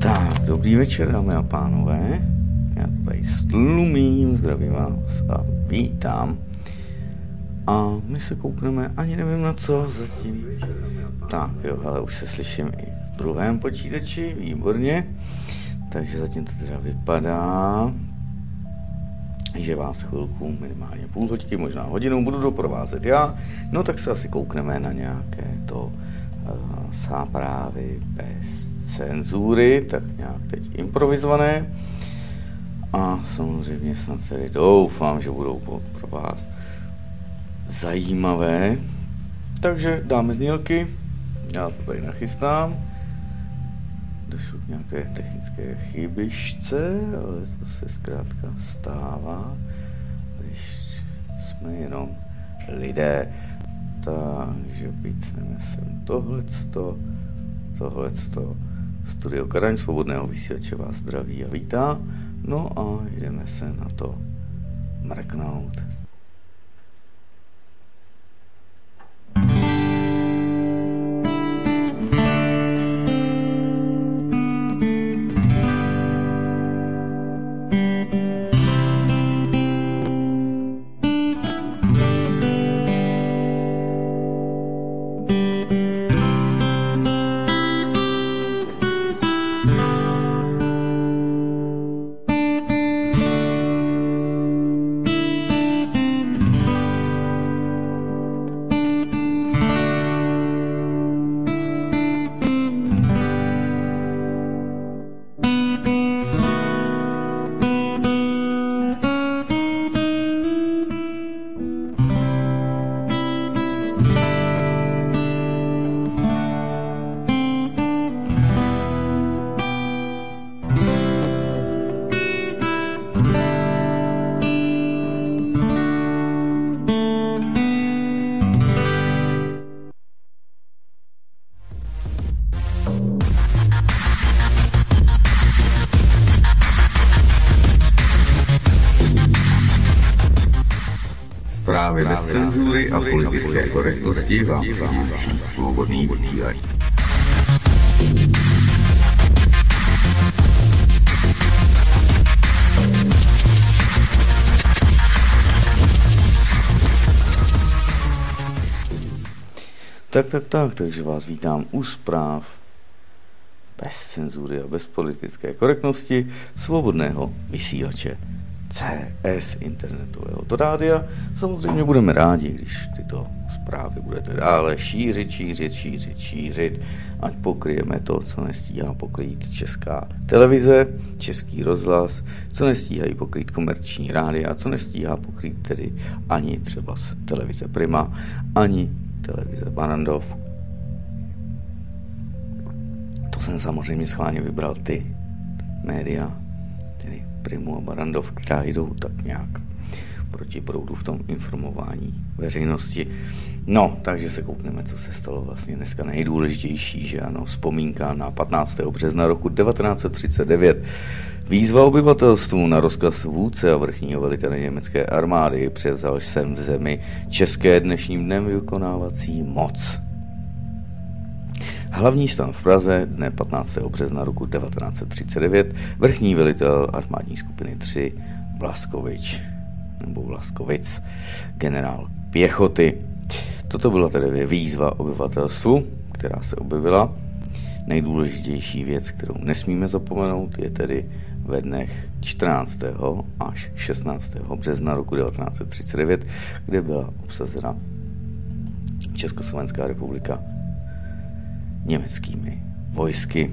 Tak, dobrý večer, dámy a pánové. Já tady stlumím, zdravím vás a vítám. A my se koukneme, ani nevím na co zatím. Tak jo, hele, už se slyším i v druhém počítači, výborně. Takže zatím to teda vypadá, že vás chvilku, minimálně půl hodiny, možná hodinu budu doprovázet já. No tak se asi koukneme na nějaké to zprávy bez cenzury, tak nějak teď improvizované. A samozřejmě snad tedy doufám, že budou pro vás zajímavé. Takže dáme znělky, já to tady nachystám. Došlo k nějaké technické chybičce, ale to se zkrátka stává, když jsme jenom lidé. Takže pícneme sem tohleto. Studio Karaň Svobodného vysílače vás zdraví a vítá. No a jdeme se na to mrknout. Zprávy bez cenzury a politické korektnosti vám přináší Svobodný vysílač. Takže vás vítám u zpráv bez cenzury a bez politické korektnosti Svobodného vysílače CS internetového to rádia. Samozřejmě budeme rádi, když tyto zprávy budete dále šířit, ať pokryjeme to, co nestíhá pokrýt Česká televize, Český rozhlas, co nestíhají pokrýt komerční rádia a co nestíhá pokrýt tedy ani třeba televize Prima, ani televize Barrandov. To jsem samozřejmě schválně vybral ty média, tedy Primu a Barrandov, která jdou tak nějak proti proudu v tom informování veřejnosti. No, takže se koukneme, co se stalo vlastně dneska nejdůležitější, že ano, vzpomínka na 15. března roku 1939. Výzva obyvatelstvu na rozkaz vůdce a vrchního velitele německé armády převzal jsem v zemi české dnešním dnem vykonávací moc. Hlavní stan v Praze dne 15. března roku 1939, vrchní velitel armádní skupiny 3 Blaskovic, generál pěchoty. Toto byla tedy výzva obyvatelstvu, která se objevila. Nejdůležitější věc, kterou nesmíme zapomenout, je tedy ve dnech 14. až 16. března roku 1939, kde byla obsazena Československá republika německými vojsky.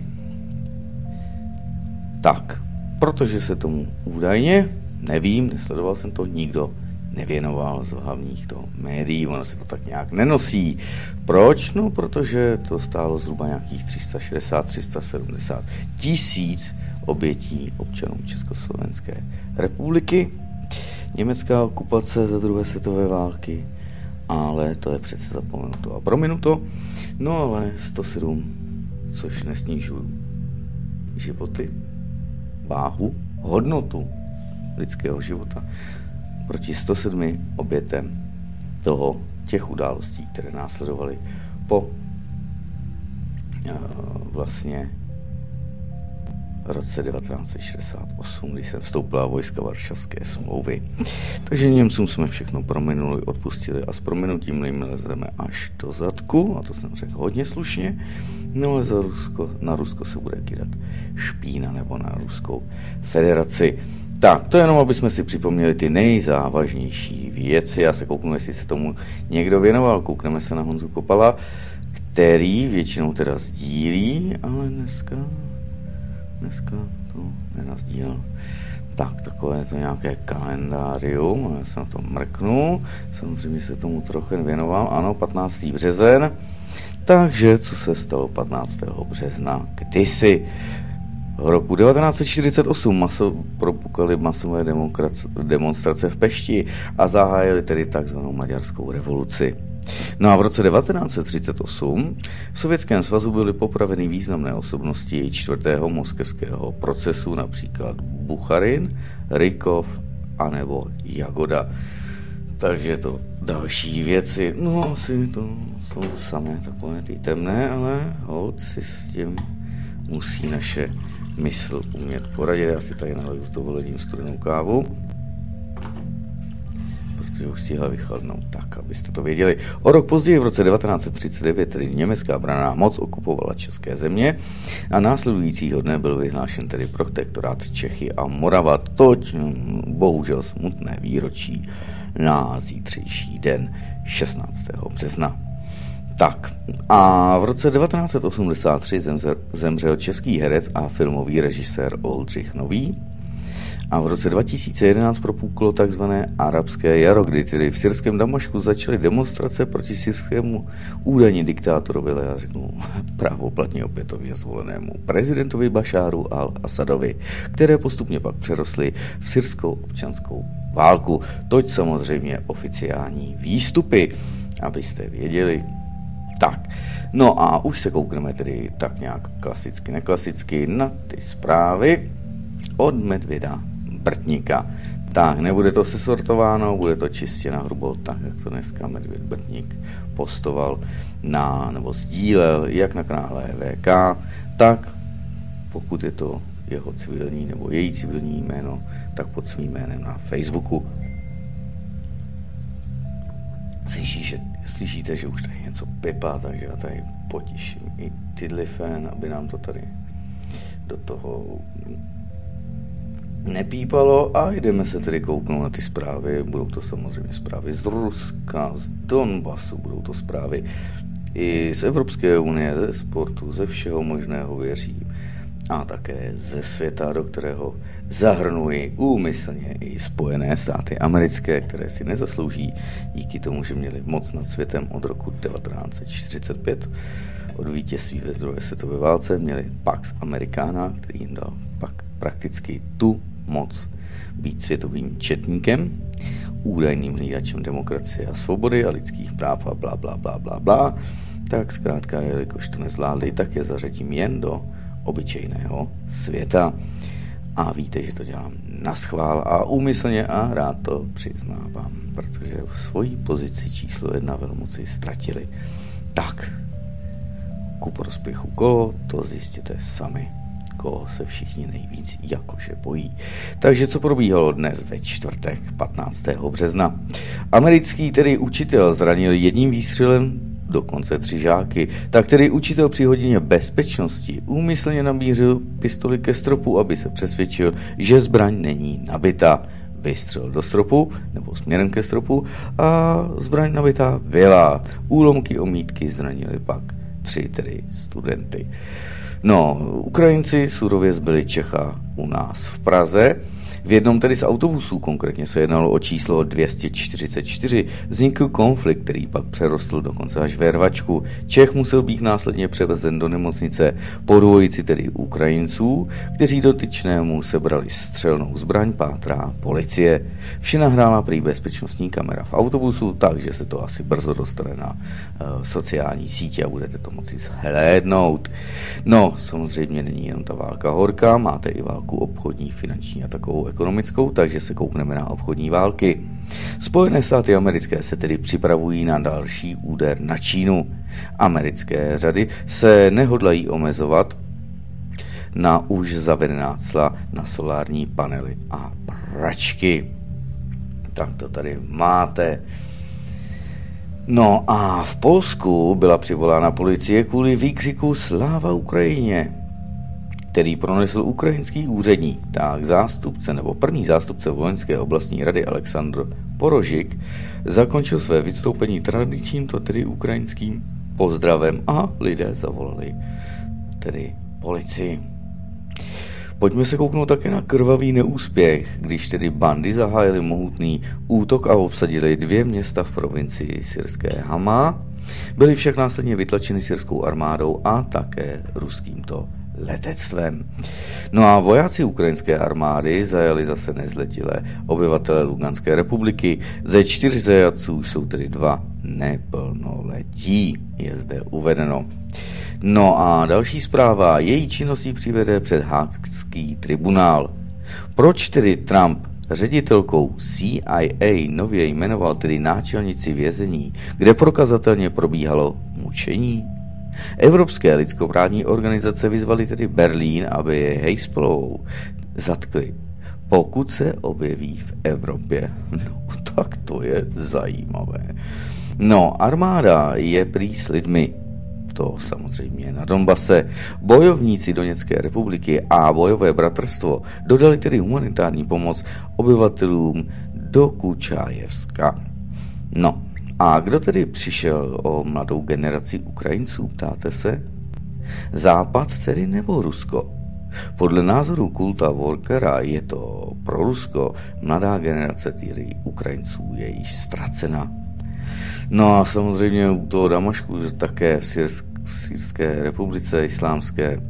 Tak, protože se tomu údajně, nevím, nesledoval jsem to, nikdo nevěnoval z hlavních to médií, ono se to tak nějak nenosí. Proč? No, protože to stálo zhruba nějakých 360-370 tisíc obětí občanů Československé republiky. Německá okupace za druhé světové války, ale to je přece zapomenuto a prominuto. No ale 107, což nesnižují životy, váhu, hodnotu lidského života proti 107 obětem těch událostí, které následovaly po vlastně roce 1968, když jsem vstoupila vojska Varšavské smlouvy. Takže Němcům jsme všechno prominuli, odpustili a s prominutím jim lezeme až do zadku, a to jsem řekl hodně slušně, no ale na Rusko se bude kydat špína nebo na Ruskou federaci. Tak, to jenom, aby jsme si připomněli ty nejzávažnější věci. Já se kouknu, jestli se tomu někdo věnoval. Koukneme se na Honzu Kopala, který většinou teda sdílí, ale dneska to nenazdílel. Tak, takové to nějaké kalendárium, já se na to mrknu, samozřejmě se tomu trochu věnoval, ano, 15. březen. Takže, co se stalo 15. března? Kdysi v roku 1948 propukaly masové demonstrace v Pešti a zahájili tedy takzvanou maďarskou revoluci. No a v roce 1938 v Sovětském svazu byly popraveny významné osobnosti 4. moskevského procesu, například Bucharin, Rykov anebo Jagoda. Takže to další věci, no asi to jsou samé takové ty temné, ale holci s tím musí naše mysl umět poradit. Já si tady naliju s dovolením studenou kávu, protože už stihla vychladnout, tak abyste to věděli. O rok později, v roce 1939, tedy německá branná moc okupovala české země a následujícího dne byl vyhlášen tedy protektorát Čechy a Morava. Toť bohužel smutné výročí na zítřejší den 16. března. Tak, a v roce 1983 zemřel český herec a filmový režisér Oldřich Nový. A v roce 2011 propuklo takzvané arabské jaro, kdy tedy v syrském Damašku začaly demonstrace proti syrskému údajně diktátorovi, já řeknu právoplatně opětovně zvolenému prezidentovi Bašáru al-Asadovi, které postupně pak přerostly v syrskou občanskou válku. Toť samozřejmě oficiální výstupy, abyste věděli. Tak, no a už se koukneme tedy tak nějak klasicky, neklasicky na ty zprávy od Medvěda Brtníka. Tak, nebude to sesortováno, bude to čistě na hrubo, tak jak to dneska Medvěd Brtník postoval nebo sdílel jak na kanále VK, tak pokud je to jeho civilní nebo její civilní jméno, tak pod svým jménem na Facebooku. Slyšíte, že už tady něco pipá, takže já tady potiším i Tidlifén, aby nám to tady do toho nepípalo a jdeme se tedy kouknout na ty zprávy. Budou to samozřejmě zprávy z Ruska, z Donbasu, budou to zprávy i z Evropské unie, ze sportu, ze všeho možného věřím a také ze světa, do kterého zahrnuji úmyslně i Spojené státy americké, které si nezaslouží díky tomu, že měli moc nad světem od roku 1945. Od vítězství ve druhé světové válce měli Pax Americana, který jim dal pak prakticky tu moc být světovým četníkem, údajným hlídačem demokracie a svobody a lidských práv a bla, bla, bla, bla, bla. Tak zkrátka, jelikož to nezvládli, tak je zařadím jen do obyčejného světa. A víte, že to dělám naschvál a úmyslně a rád to přiznávám, protože v svojí pozici číslo 1 velmoci ztratili. Tak, ku prospěchu koho, to zjistěte sami, koho se všichni nejvíc jakože bojí. Takže co probíhalo dnes ve čtvrtek 15. března? Americký tedy učitel zranil jedním výstřelem dokonce 3 žáky. Tak tedy učitel při hodině bezpečnosti úmyslně namířil pistoli ke stropu, aby se přesvědčil, že zbraň není nabitá. Vystřelil do stropu, nebo směrem ke stropu, a zbraň nabitá byla. Úlomky omítky zranily pak 3 tedy studenty. No, Ukrajinci surově zbyli Čecha u nás v Praze. V jednom tedy z autobusů, konkrétně se jednalo o číslo 244, vznikl konflikt, který pak přerostl dokonce až ve rvačku. Čech musel být následně převezen do nemocnice po dvojici tedy Ukrajinců, kteří dotyčnému sebrali střelnou zbraň, pátrá policie. Vše nahrála prý bezpečnostní kamera v autobusu, takže se to asi brzo dostane na sociální sítě a budete to moci zhlédnout. No, samozřejmě není jenom ta válka horká, máte i válku obchodní, finanční a takovou ekonomickou, takže se koukneme na obchodní války. Spojené státy americké se tedy připravují na další úder na Čínu. Americké řady se nehodlají omezovat na už zavedená cla na solární panely a pračky. Tak to tady máte. No a v Polsku byla přivolána policie kvůli výkřiku Sláva Ukrajině, který pronesl ukrajinský úředník. Tak zástupce nebo první zástupce vojenské oblastní rady Aleksandr Porožik zakončil své vystoupení tradičním, to tedy ukrajinským pozdravem a lidé zavolali tedy policii. Pojďme se kouknout také na krvavý neúspěch, když tedy bandy zahájily mohutný útok a obsadili 2 města v provincii syrské Hama. Byly však následně vytlačeny syrskou armádou a také ruskýmto letectvem. No a vojáci ukrajinské armády zajali zase nezletilé obyvatele Luganské republiky. Ze 4 zajatců jsou tedy 2 neplnoletí, je zde uvedeno. No a další zpráva, její činností přivede před Haagský tribunál. Proč tedy Trump ředitelkou CIA nově jmenoval tedy náčelnici vězení, kde prokazatelně probíhalo mučení? Evropské lidskoprávní organizace vyzvaly tedy Berlín, aby je Hejspelovou zatkli, pokud se objeví v Evropě. No, tak to je zajímavé. No, armáda je prý s lidmi. To samozřejmě na Donbase. Bojovníci Doněcké republiky a bojové bratrstvo dodali tedy humanitární pomoc obyvatelům do Kučájevska. No, a kdo tedy přišel o mladou generaci Ukrajinců, ptáte se? Západ tedy nebo Rusko? Podle názoru Kulta Walkera je to pro Rusko, mladá generace tedy Ukrajinců je již ztracena. No a samozřejmě u toho Damašku také v Syrské republice islámské,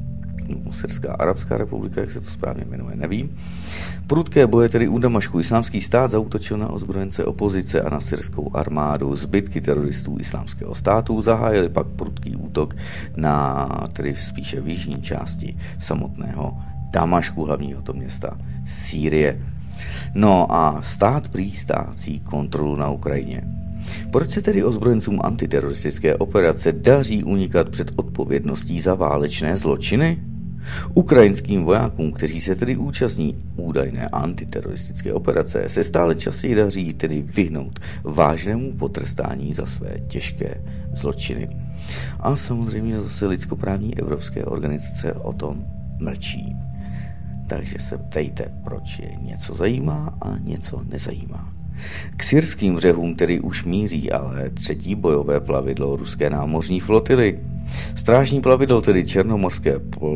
Syrská arabská republika, jak se to správně jmenuje, nevím. Prudké boje tedy u Damašku. Islámský stát zaútočil na ozbrojence opozice a na syrskou armádu. Zbytky teroristů islámského státu zahájili pak prudký útok na tedy spíše v jižní části samotného Damašku, hlavního to města Sýrie. No a stát prý ztrácí kontrolu na Ukrajině. Proč se tedy ozbrojencům antiteroristické operace daří unikat před odpovědností za válečné zločiny? Ukrajinským vojákům, kteří se tedy účastní údajné antiteroristické operace, se stále častěji daří tedy vyhnout vážnému potrestání za své těžké zločiny. A samozřejmě zase lidskoprávní evropské organizace o tom mlčí. Takže se ptejte, proč je něco zajímá a něco nezajímá. K syrským břehům tedy už míří ale 3. bojové plavidlo ruské námořní flotily. Strážní plavidlo tedy černomorské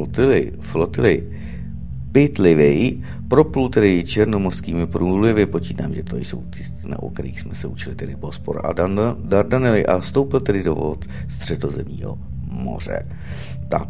flotily Pytlivej proplul tedy černomorskými průlivy, počítám, že to jsou ty, o kterých jsme se učili, tedy Bospor a Dardanely, a vstoupil tedy do vod Středozemního moře. Tak,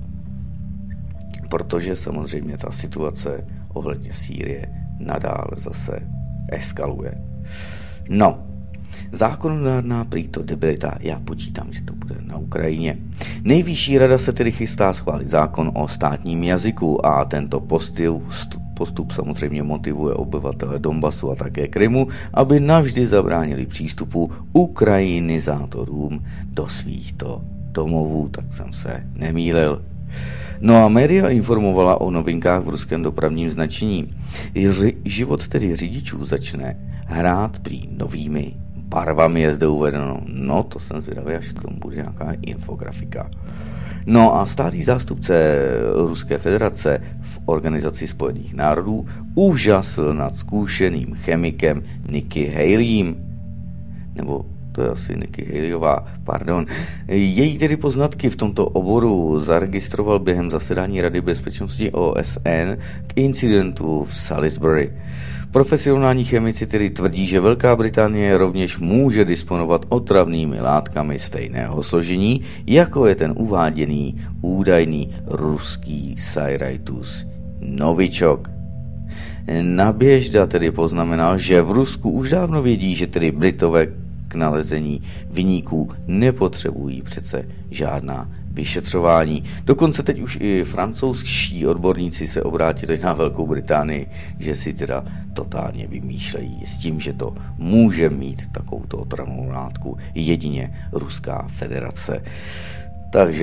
protože samozřejmě ta situace ohledně Sýrie nadále zase eskaluje. No, zákonodárná prý to debilita, já počítám, že to bude na Ukrajině. Nejvyšší rada se tedy chystá schválit zákon o státním jazyku a tento postup samozřejmě motivuje obyvatele Donbasu a také Krymu, aby navždy zabránili přístupu ukrajinizátorům do svýchto domovů, tak jsem se nemýlil. No a média informovala o novinkách v ruském dopravním značení. Život tedy řidičů začne hrát prý novými barvami, je zde uvedeno. No, to jsem zvědavý, až k tomu bude nějaká infografika. No a stálý zástupce Ruské federace v Organizaci spojených národů úžasl nad zkušeným chemikem Nikki Haleyem, nebo to je asi Nikki Haleyová, pardon. Její tedy poznatky v tomto oboru zaregistroval během zasedání Rady bezpečnosti OSN k incidentu v Salisbury. Profesionální chemici tedy tvrdí, že Velká Británie rovněž může disponovat otravnými látkami stejného složení, jako je ten uváděný údajný ruský Cyraitus Novichok. Naběžda tedy poznamenal, že v Rusku už dávno vědí, že tedy Britové k nalezení viníků nepotřebují přece žádná vyšetřování. Dokonce teď už i francouzští odborníci se obrátili na Velkou Británii, že si teda totálně vymýšlejí s tím, že to může mít takovouto otravnou látku jedině Ruská federace. Takže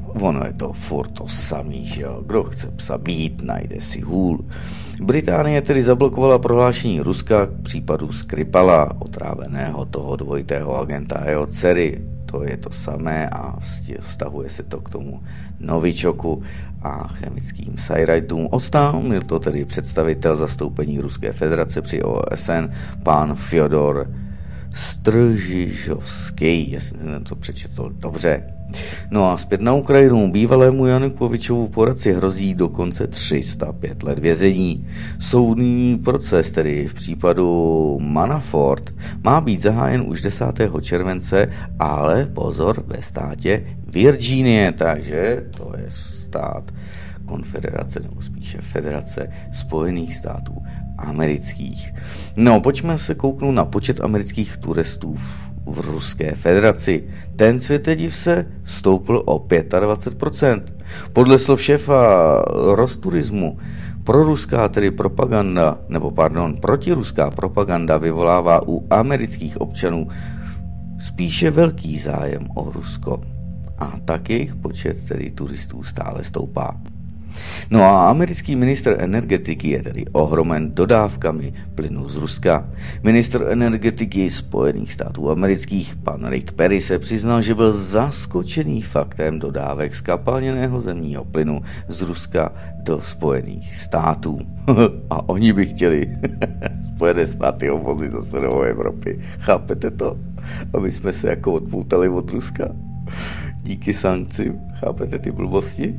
ono je to furt to samý, že jo. Kdo chce psa být, najde si hůl. Británie tedy zablokovala prohlášení Ruska k případu Skripala, otráveného toho dvojitého agenta a jeho dcery. To je to samé a vztahuje se to k tomu novičoku a chemickým sajrajtům. Oznámil to tedy představitel zastoupení Ruské federace při OSN, pán Fjodor Stržižovský, jestli jsem to přečetl dobře. No a zpět na Ukrajinu. Bývalému Janukovičovu poradci hrozí dokonce 305 let vězení. Soudní proces, tedy v případu Manafort, má být zahájen už 10. července, ale pozor, ve státě Virginie, takže to je stát konfederace, nebo spíše federace Spojených států amerických. No, pojďme se kouknout na počet amerických turistů v Ruské federaci. Ten, světe div se, stoupl o 25%. Podle slov šéfa Rosturismu proruská, tedy propaganda, protiruská propaganda vyvolává u amerických občanů spíše velký zájem o Rusko. A tak jejich počet tedy turistů stále stoupá. No a americký ministr energetiky je tedy ohromen dodávkami plynu z Ruska. Ministr energetiky Spojených států amerických, pan Rick Perry, se přiznal, že byl zaskočený faktem dodávek zkapalněného zemního plynu z Ruska do Spojených států. A oni by chtěli Spojené státy ovozit zase do Evropy. Chápete to? Aby jsme se jako odpoutali od Ruska? Díky sankcím. Chápete ty blbosti?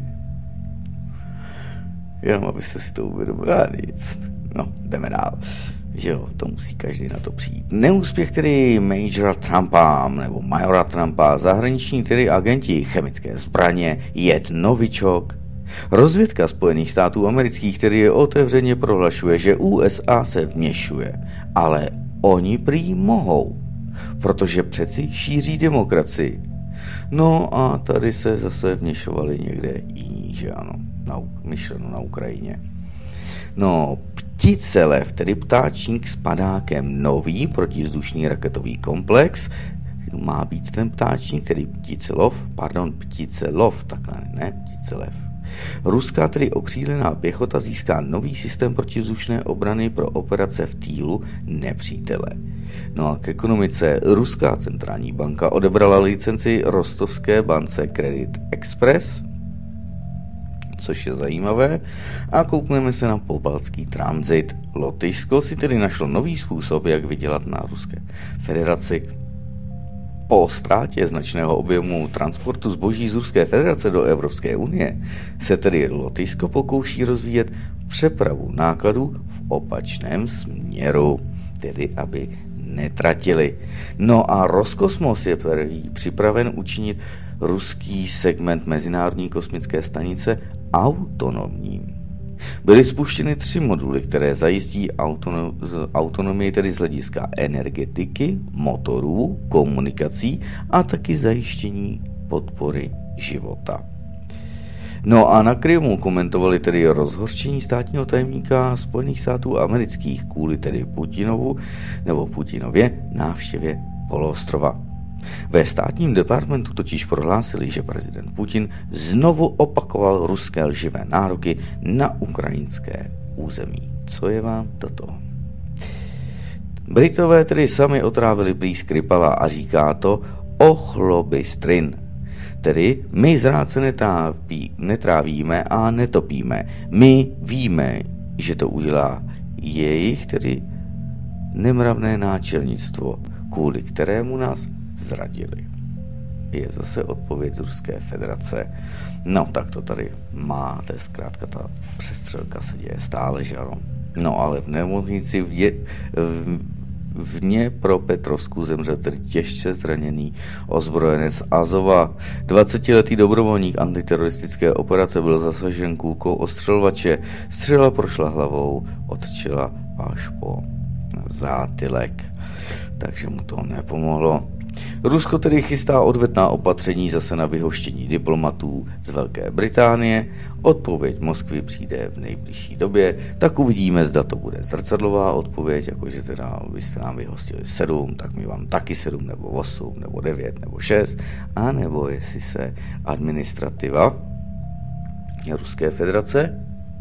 Jenom abyste si to uvědomili. Nic. No, jdeme dál. Že jo, to musí každý na to přijít. Neúspěch tedy Majora Trumpa, zahraniční tedy agenti, chemické zbraně, jed novičok. Rozvědka Spojených států amerických, který je otevřeně prohlašuje, že USA se vměšuje, ale oni prý mohou, protože přeci šíří demokracii. No a tady se zase vměšovali někde jiní, že ano, myšleno na Ukrajině. No, Pticelev, tedy ptáčník s padákem, nový protivzdušný raketový komplex, má být ten ptáčník, tedy Pticelov, takhle, ne Pticelev. Ruská tedy okřídlená pěchota získá nový systém protivzdušné obrany pro operace v týlu nepřítele. No a k ekonomice. Ruská centrální banka odebrala licenci rostovské bance Credit Express, což je zajímavé, a koukneme se na pobaltský tranzit. Lotyšsko si tedy našlo nový způsob, jak vydělat na Ruské federaci. Po ztrátě značného objemu transportu zboží z Ruské federace do Evropské unie se tedy Lotyšsko pokouší rozvíjet přepravu nákladů v opačném směru, tedy aby netratili. No a Roskosmos je připraven učinit ruský segment Mezinárodní kosmické stanice autonomním. Byly spuštěny 3 moduly, které zajistí autonomii tedy z hlediska energetiky, motorů, komunikací a taky zajištění podpory života. No a na Krymu komentovali tedy rozhořčení státního tajemníka Spojených států amerických kvůli tedy Putinově návštěvě poloostrova. Ve státním departmentu totiž prohlásili, že prezident Putin znovu opakoval ruské lživé nároky na ukrajinské území. Co je vám do toho? Britové tedy sami otrávili prý Skripala a říká to ochlobystrin. Tedy my zráce netrávíme a netopíme. My víme, že to udělá jejich tedy nemravné náčelnictvo, kvůli kterému nás zradili. Je zase odpověď z Ruské federace. No, tak to tady máte, zkrátka ta přestřelka se děje stále, že ano. No, ale v nemocnici v Dněpropetrovsku zemřel tedy těžce zraněný ozbrojenec Azova. 20letý dobrovolník antiteroristické operace byl zasažen kulkou ostřelovače. Střela prošla hlavou od čela až po zátylek. Takže mu to nepomohlo. Rusko tedy chystá odvetná opatření zase na vyhoštění diplomatů z Velké Británie. Odpověď Moskvy přijde v nejbližší době, tak uvidíme, zda to bude zrcadlová odpověď, jakože teda vy jste nám vyhostili 7, tak my vám taky 7, nebo 8, nebo 9, nebo 6, a nebo jestli se administrativa Ruské federace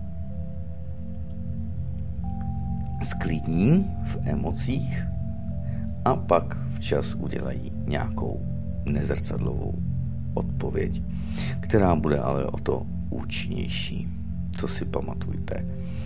sklidní v emocích a pak včas udělají nějakou nezrcadlovou odpověď, která bude ale o to účinnější. To si pamatujte.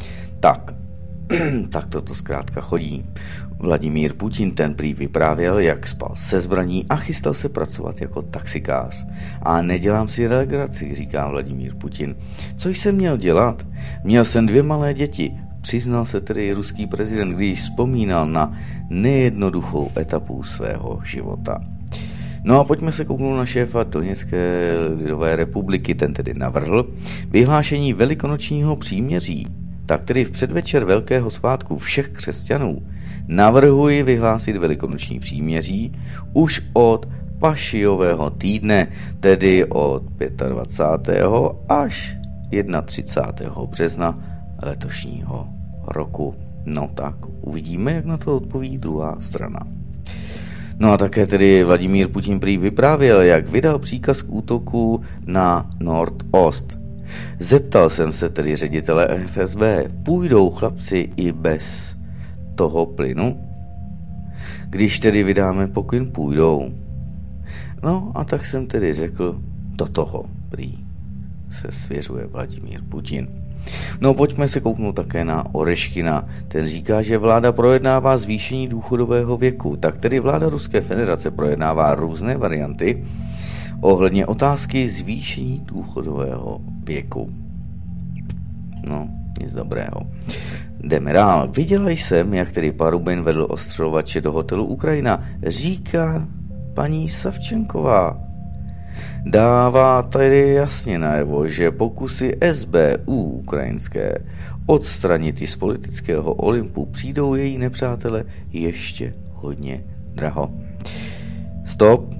Tak toto zkrátka chodí. Vladimír Putin ten prý vyprávěl, jak spal se zbraní a chystal se pracovat jako taxikář. A nedělám si legraci, říká Vladimír Putin. Co jsem měl dělat? Měl jsem 2 malé děti. Přiznal se tedy ruský prezident, když vzpomínal na nejednoduchou etapu svého života. No a pojďme se kouknout na šéfa Doněcké lidové republiky, ten tedy navrhl vyhlášení velikonočního příměří. Tak tedy v předvečer velkého svátku všech křesťanů navrhuji vyhlásit velikonoční příměří už od Pašijového týdne, tedy od 25. až 31. března letošního roku. No tak uvidíme, jak na to odpoví druhá strana. No a také tedy Vladimír Putin prý vyprávěl, jak vydal příkaz k útoku na Nordost. Zeptal jsem se tedy ředitele FSB, půjdou chlapci i bez toho plynu? Když tedy vydáme pokyn, půjdou. No a tak jsem tedy řekl, do toho prý se svěřuje Vladimír Putin. No pojďme se kouknout také na Oreškina. Ten říká, že vláda projednává zvýšení důchodového věku. Tak tedy vláda Ruské federace projednává různé varianty ohledně otázky zvýšení důchodového věku. No, nic dobrého. Jdeme dál. Viděla jsem, jak tedy Parubin vedl ostřelovače do hotelu Ukrajina, říká paní Savčenková. Dává tady jasně najevo, že pokusy SBU ukrajinské odstranit ji z politického Olympu přijdou její nepřátele ještě hodně draho. Stop.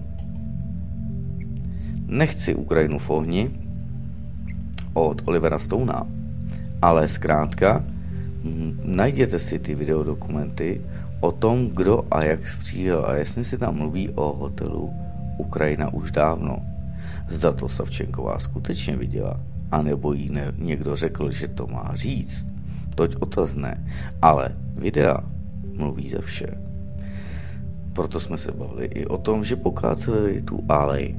Nechci Ukrajinu v ohni od Olivera Stouna, ale zkrátka najděte si ty videodokumenty o tom, kdo a jak střílel, a jasně se tam mluví o hotelu Ukrajina už dávno. Zda to Savčenková skutečně viděla, anebo jí někdo řekl, že to má říct, toť otazné, ale videa mluví za vše. Proto jsme se bavili i o tom, že pokáceli tu alej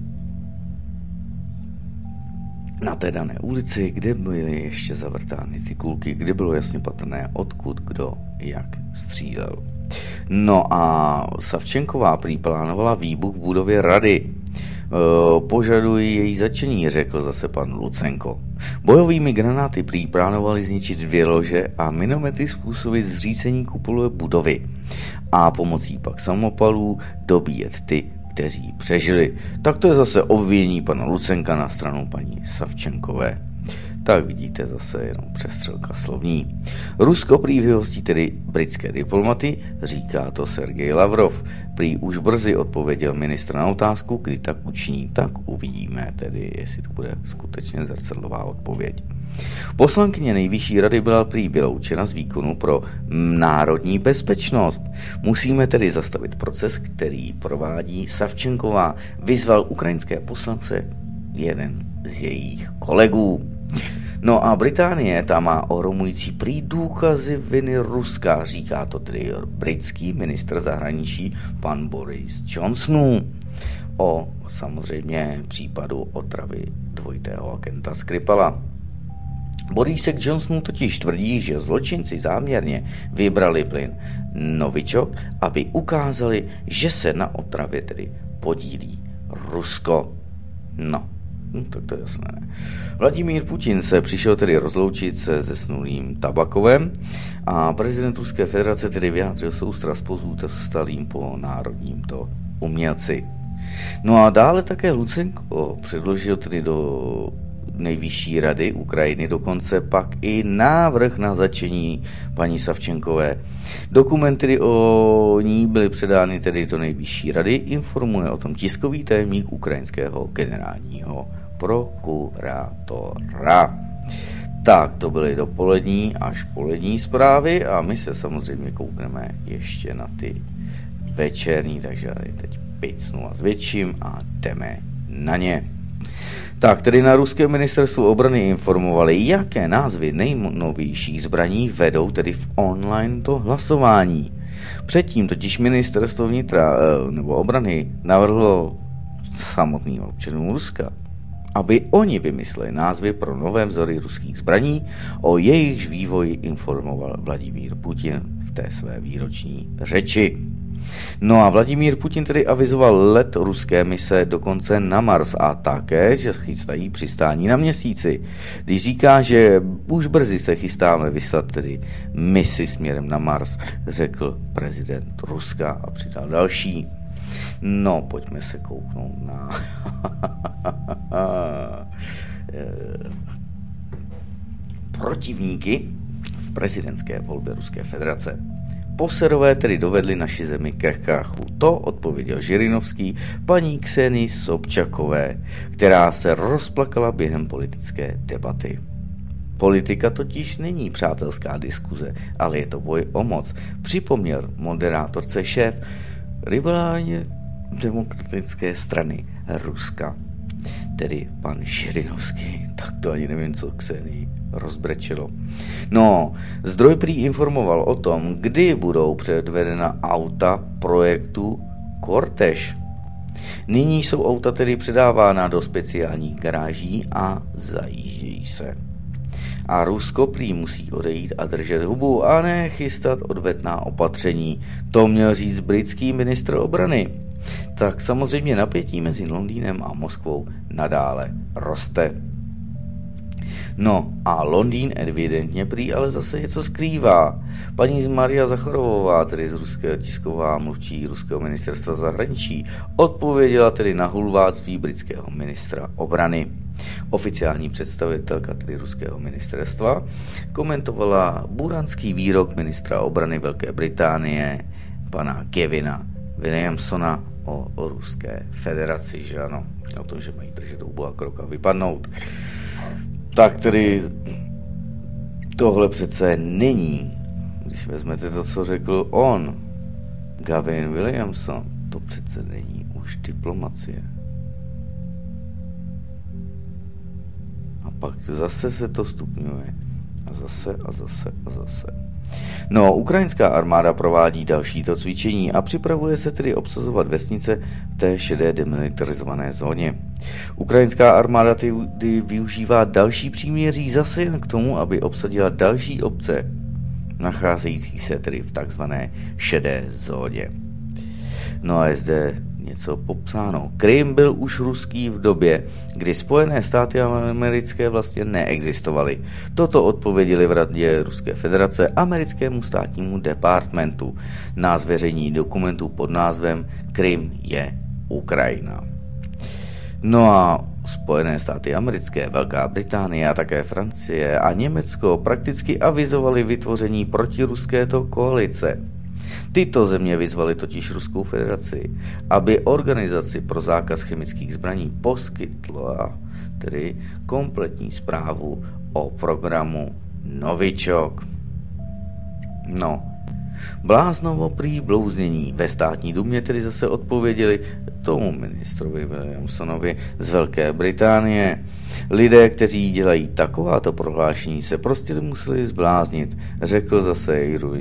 na té dané ulici, kde byly ještě zavrtány ty kulky, kde bylo jasně patrné, odkud kdo jak střílel. No a Savčenková prý plánovala výbuch v budově rady. Požaduji její začení, řekl zase pan Lucenko. Bojovými granáty prý plánovali zničit 2 lože a minomety způsobit zřícení kupolové budovy a pomocí pak samopalů dobíjet ty, kteří přežili. Tak to je zase obvinění pana Lucenka na stranu paní Savčenkové. Tak vidíte zase jenom přestřelka slovní. Rusko prý vyhostí tedy britské diplomaty, říká to Sergej Lavrov. Prý už brzy odpověděl ministr na otázku, kdy tak učiní, tak uvidíme tedy, jestli to bude skutečně zrcadlová odpověď. Poslankyně nejvyšší rady byla prý vyloučena z výkonu pro národní bezpečnost. Musíme tedy zastavit proces, který provádí Savčenková, vyzval ukrajinské poslance jeden z jejich kolegů. No a Británie tam má ohromující prý důkazy viny Ruska, říká to tedy britský ministr zahraničí pan Boris Johnson o samozřejmě případu otravy dvojitého agenta Skripala. Borisek Johnson totiž tvrdí, že zločinci záměrně vybrali plyn Novičok, aby ukázali, že se na otravě tedy podílí Rusko. No, tak to je jasné. Vladimír Putin se přišel tedy rozloučit se zesnulým Tabakovem a prezident Ruské federace tedy vyjádřil soustrast pozůstalým po národním to umělci. No a dále také Lucenko předložil tedy do nejvyšší rady Ukrajiny, dokonce pak i návrh na zatčení paní Savčenkové. Dokumenty o ní byly předány tedy do nejvyšší rady, informuje o tom tiskový tajemník ukrajinského generálního prokurátora. Tak, to byly dopolední až polední zprávy a my se samozřejmě koukneme ještě na ty večerní, takže já teď picnu a zvětším a jdeme na ně. Tak, tedy na ruském ministerstvu obrany informovali, jaké názvy nejnovějších zbraní vedou tedy v online to hlasování. Předtím totiž ministerstvo vnitra nebo obrany navrhlo samotným občanům Ruska, aby oni vymysleli názvy pro nové vzory ruských zbraní, o jejichž vývoji informoval Vladimír Putin v té své výroční řeči. No a Vladimír Putin tedy avizoval let ruské mise dokonce na Mars a také, že chystají přistání na Měsíci. Když říká, že už brzy se chystáme vyslat tedy misi směrem na Mars, řekl prezident Ruska a přidal další. No, pojďme se kouknout na protivníky v prezidentské volbě Ruské federace. Poserové tedy dovedli naši zemi ke krachu. To odpověděl Žirinovský paní Ksenii Sobčakové, která se rozplakala během politické debaty. Politika totiž není přátelská diskuze, ale je to boj o moc, připomněl moderátorce šéf liberálně demokratické strany Ruska, tedy pan Žirinovský. Tak to ani nevím, co Ksenii rozbrečelo. No, zdroj prý informoval o tom, kdy budou předvedena auta projektu Cortež. Nyní jsou auta tedy předávána do speciálních garáží a zajíždějí se. A Rusko prý musí odejít a držet hubu a ne chystat odvetná opatření. To měl říct britský ministr obrany. Tak samozřejmě napětí mezi Londýnem a Moskvou nadále roste. No a Londýn evidentně prý ale zase něco skrývá. Paní Maria Zacharovová, tedy z ruského tisková mluvčí ruského ministerstva zahraničí, odpověděla tedy na hulváctví britského ministra obrany. Oficiální představitelka tedy ruského ministerstva komentovala buranský výrok ministra obrany Velké Británie, pana Kevina Williamsona o ruské federaci, že ano, o tom, že mají držet hubu a krok a vypadnout. Tak tedy tohle přece není, když vezmete to, co řekl on, Gavin Williamson, to přece není už diplomacie. A pak zase se to stupňuje. A zase a zase a zase. No, ukrajinská armáda provádí dalšíto cvičení a připravuje se tedy obsazovat vesnice v té šedé demilitarizované zóně. Ukrajinská armáda tedy využívá další příměří zase jen k tomu, aby obsadila další obce, nacházející se tedy v takzvané šedé zóně. No a je zde něco popsáno. Krym byl už ruský v době, kdy Spojené státy americké vlastně neexistovaly. Toto odpověděli v Radě Ruské federace americkému státnímu departmentu na zveřejnění dokumentu pod názvem Krym je Ukrajina. No a Spojené státy americké, Velká Británie a také Francie a Německo prakticky avizovali vytvoření protiruskéto koalice. Tyto země vyzvaly totiž Ruskou federaci, aby organizaci pro zákaz chemických zbraní poskytla tedy kompletní zprávu o programu Novičok. No, bláznovo prý blouznění ve státní dumě tedy zase odpověděli tomu ministrovi Williamsonovi z Velké Británie. Lidé, kteří dělají takováto prohlášení, se prostě museli zbláznit, řekl zase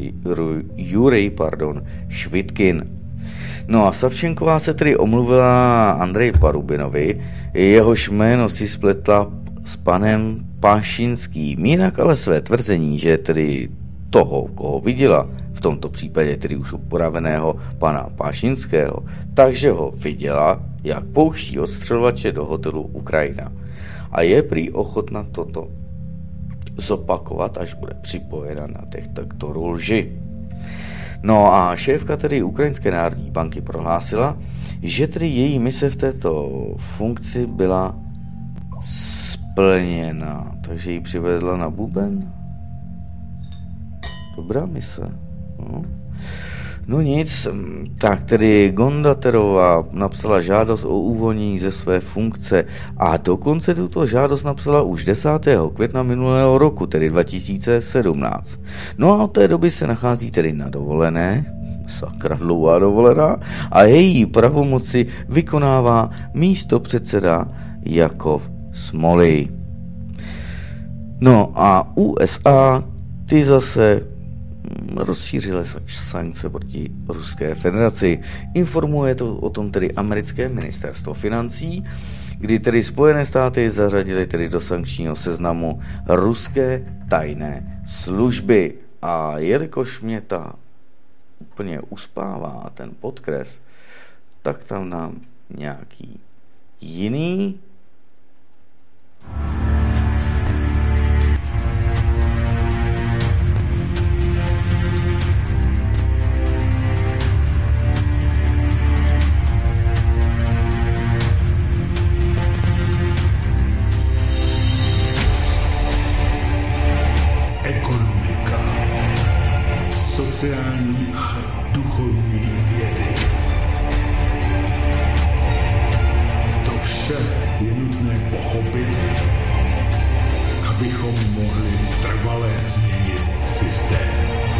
Jurij Švitkin. No a Savčenková se tedy omluvila Andreji Parubinovi, jehož jméno si spletla s panem Pašinským, jinak ale své tvrzení, že tedy toho, koho viděla, v tomto případě tedy už upraveného pana Pašinského, takže ho viděla, jak pouští odstřelovače do hotelu Ukrajina. A je prý ochotna toto zopakovat, až bude připojena na detektoru lži. No a šéfka tedy Ukrajinské národní banky prohlásila, že tedy její mise v této funkci byla splněna, takže ji přivezla na buben. Dobrá mise. No nic, tak tedy Gondaterová napsala žádost o uvolnění ze své funkce a dokonce tuto žádost napsala už 10. května minulého roku, tedy 2017. No a od té doby se nachází tedy na dovolené, sakra dlouhá dovolená, a její pravomoci vykonává místopředseda Jakov Smolej. No a USA ty zase rozšířily sankce proti Ruské federaci. Informuje to o tom tedy americké ministerstvo financí, kdy tedy Spojené státy zařadily tedy do sankčního seznamu ruské tajné služby. A jelikož mě ta úplně uspává ten podkres, tak tam dám nějaký jiný. Sociální a duchovní vědy. To vše je nutné pochopit, abychom mohli trvale změnit systém.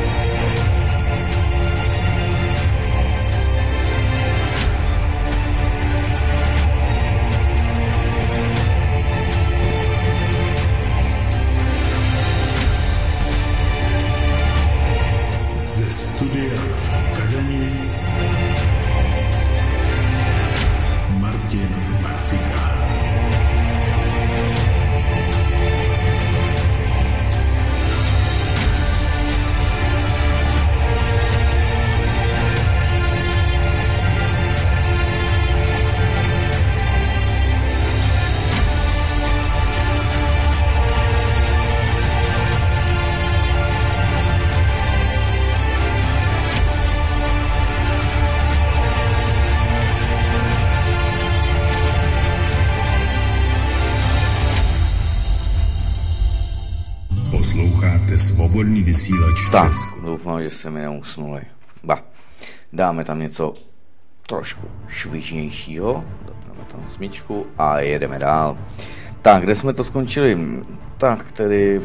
Studia v Kadani Martin Marcika. Posloucháte Svobodný vysílač Tak, doufám, že jste mi neusnuli. Dáme tam něco trošku švižnějšího, zapneme tam smyčku a jedeme dál. Tak, kde jsme to skončili? Tak, tedy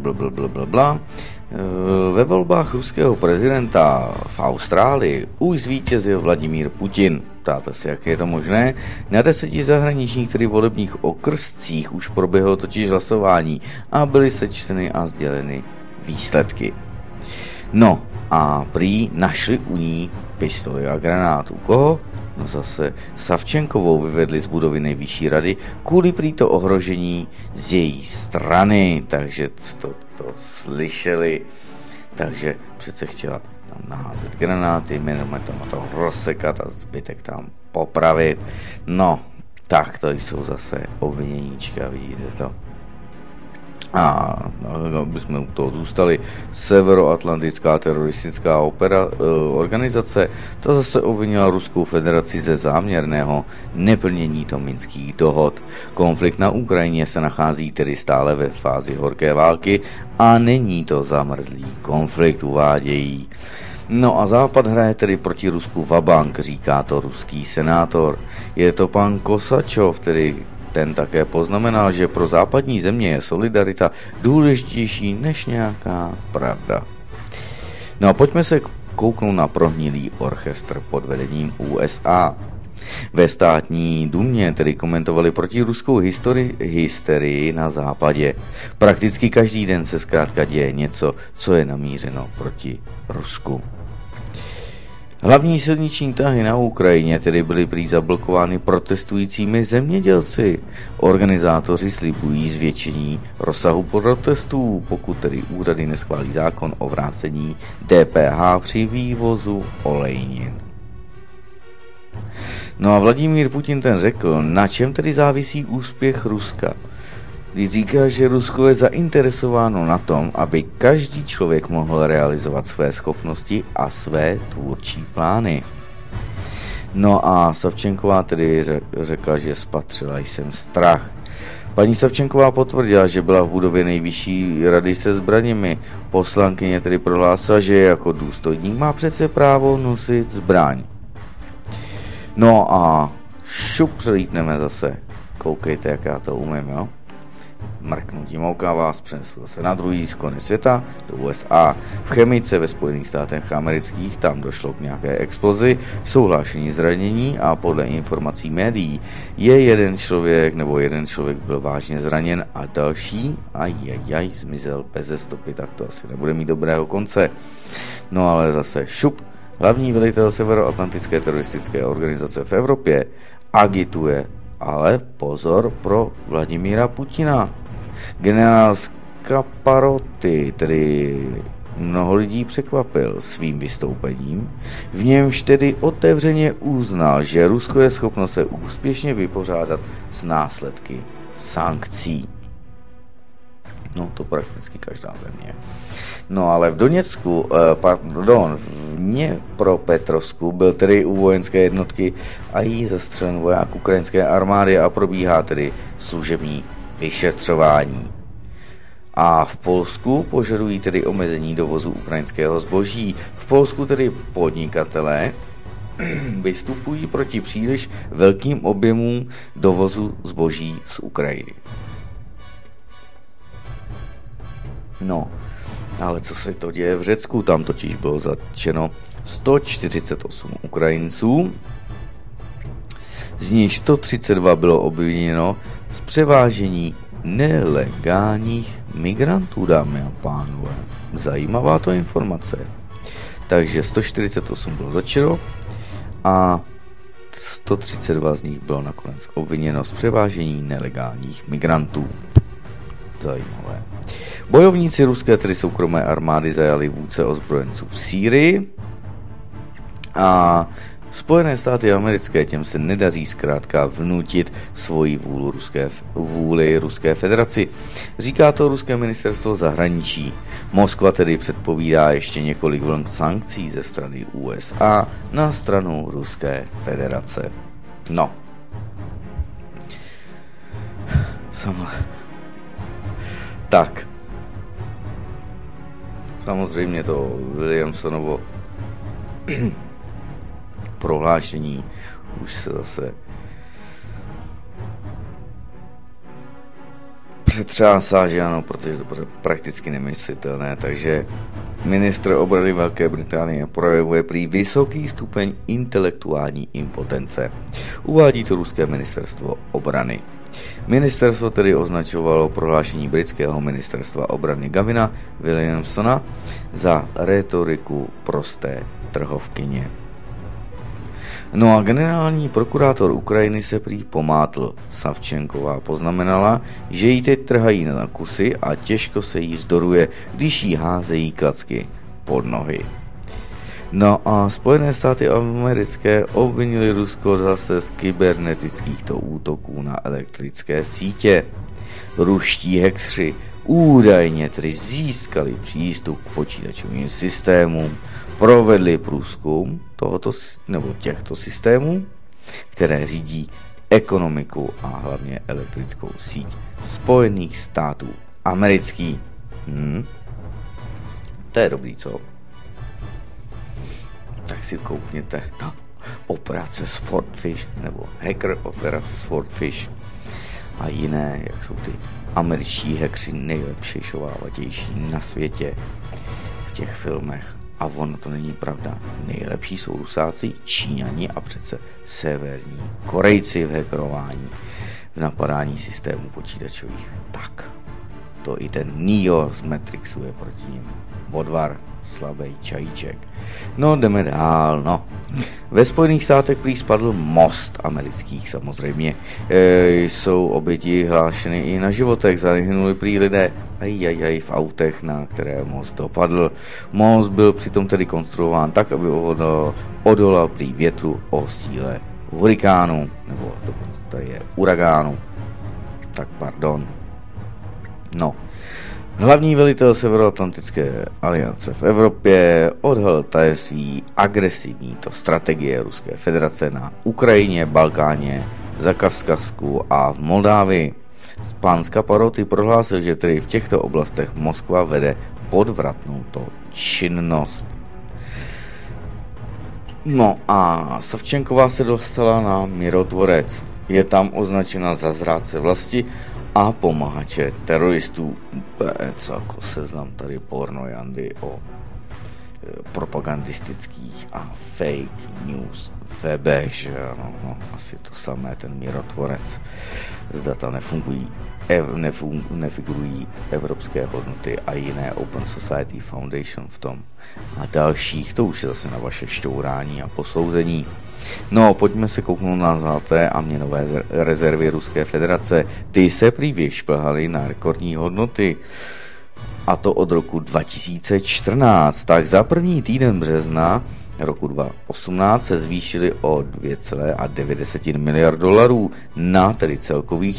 ve volbách ruského prezidenta v Austrálii už zvítězil Vladimír Putin. Ptáte se, jak je to možné? Na 10 zahraničních, tedy volebních okrscích, už proběhlo totiž hlasování a byly sečteny a sděleny výsledky. No a prý našli u ní pistoli a granát. U koho? No zase Savčenkovou vyvedli z budovy nejvyšší rady kvůli prý to ohrožení z její strany, takže to slyšeli, takže přece chtěla tam naházet granáty, minometem a to rozsekat a zbytek tam popravit. No, tak to jsou zase obviněníčka, vidíte to. A bychom u toho zůstali, Severoatlantická teroristická organizace, to zase obvinila Ruskou federaci ze záměrného neplnění minských dohod. Konflikt na Ukrajině se nachází tedy stále ve fázi horké války a není to zamrzlý konflikt, uvádějí. No a Západ hraje tedy proti Rusku vabank, říká to ruský senátor. Je to pan Kosačov, tedy ten také poznamenal, že pro západní země je solidarita důležitější než nějaká pravda. No a pojďme se kouknout na prohnilý orchestr pod vedením USA. Ve státní dumě tedy komentovali protiruskou hysterii na západě. Prakticky každý den se zkrátka děje něco, co je namířeno proti Rusku. Hlavní silniční tahy na Ukrajině tedy byly prý zablokovány protestujícími zemědělci. Organizátoři slibují zvětšení rozsahu protestů, pokud tedy úřady neschválí zákon o vrácení DPH při vývozu olejnin. No a Vladimír Putin ten řekl, na čem tedy závisí úspěch Ruska. Když říká, že Rusko je zainteresováno na tom, aby každý člověk mohl realizovat své schopnosti a své tvůrčí plány. No a Savčenková tedy řekla, že spatřila jsem strach. Paní Savčenková potvrdila, že byla v budově nejvyšší rady se zbraněmi. Poslankyně tedy prohlásila, že jako důstojník má přece právo nosit zbraň. No a šup, přelítneme zase. Koukejte, jak já to umím, jo? Mrknutím oka vás přenesu zase na druhý konec světa, do USA. V Chemice ve Spojených státech amerických tam došlo k nějaké explozi, jsou hlášení zranění a podle informací médií je jeden člověk byl vážně zraněn a další zmizel beze stopy, tak to asi nebude mít dobrého konce. No ale zase šup, hlavní velitel severoatlantické teroristické organizace v Evropě agituje, ale pozor, pro Vladimíra Putina. Generál Scaparotti, tedy mnoho lidí překvapil svým vystoupením, v němž tedy otevřeně uznal, že Rusko je schopno se úspěšně vypořádat s následky sankcí. No to prakticky každá země. No ale v Dněpropetrovsku byl tedy u vojenské jednotky a jí zastřelen voják ukrajinské armády a probíhá tedy služební vyšetřování. A v Polsku požadují tedy omezení dovozu ukrajinského zboží. V Polsku tedy podnikatelé vystupují proti příliš velkým objemům dovozu zboží z Ukrajiny. No, ale co se to děje v Řecku? Tam totiž bylo zatčeno 148 Ukrajinců, z nich 132 bylo obviněno z převážení nelegálních migrantů, dámy a pánové. Zajímavá to informace. Takže 148 bylo zatčeno a 132 z nich bylo nakonec obviněno z převážení nelegálních migrantů. Zajímavé. Bojovníci ruské, tedy soukromé armády, zajali vůdce ozbrojenců v Sýrii a Spojené státy americké těm se nedaří zkrátka vnutit svoji vůli Ruské federaci. Říká to ruské ministerstvo zahraničí. Moskva tedy předpovídá ještě několik vln sankcí ze strany USA na stranu Ruské federace. No. Tak. Samozřejmě to Williamsonovo prohlášení už se zase přetřásá, že ano, protože to je prakticky nemyslitelné, takže ministr obrany Velké Británie projevuje prý vysoký stupeň intelektuální impotence. Uvádí to ruské ministerstvo obrany. Ministerstvo tedy označovalo prohlášení britského ministerstva obrany Gavina Williamsona za rétoriku prosté trhovkyně. No a generální prokurátor Ukrajiny se prý pomátl. Savčenková poznamenala, že jí teď trhají na kusy a těžko se jí vzdoruje, když jí házejí klacky pod nohy. No a Spojené státy americké obvinili Rusko zase z kybernetických útoků na elektrické sítě. Ruští hackři údajně tedy získali přístup k počítačovým systémům, provedli průzkum těchto systémů, které řídí ekonomiku a hlavně elektrickou síť Spojených států amerických. To je dobrý, co? Tak si koukněte na operace Swordfish nebo hacker operace Swordfish a jiné, jak jsou ty američtí hackři nejlepší šovávatější na světě v těch filmech. A ono to není pravda. Nejlepší jsou Rusáci, Číňani a přece Severní Korejci v hackerování, v napadání systémů počítačových. Tak, to i ten Neo z Matrixu je proti nim. Odvar, slabý čajíček. No, jdeme dál, no. Ve Spojených státech prý spadl most amerických, samozřejmě. Jsou oběti hlášeny i na životech, zahynuli prý lidé v autech, na které most dopadl. Most byl přitom tedy konstruován tak, aby odolal prý větru o síle hurikánu, nebo dokonce tady je uragánu. Tak pardon. No. Hlavní velitel Severoatlantické aliance v Evropě odhalil tajemství agresivní strategie Ruské federace na Ukrajině, Balkáně, Zakavkazsku a v Moldávii. Z Panska Paroty prohlásil, že tedy v těchto oblastech Moskva vede podvratnou to činnost. No a Savčenková se dostala na mirotvorec. Je tam označena za zrádce vlasti a pomahače teroristů. Co jako seznam tady pornojandy o propagandistických a fake news webech, že no, asi to samé ten mirotvorec. Zda tam nefigurují evropské hodnoty a jiné Open Society Foundation v tom a dalších, to už je zase na vaše šťourání a posouzení. No, pojďme se kouknout na zlaté a měnové rezervy Ruské federace. Ty se prý vyšplhaly na rekordní hodnoty, a to od roku 2014. Tak za první týden března roku 2018 se zvýšily o 2,9 miliard dolarů na tedy celkových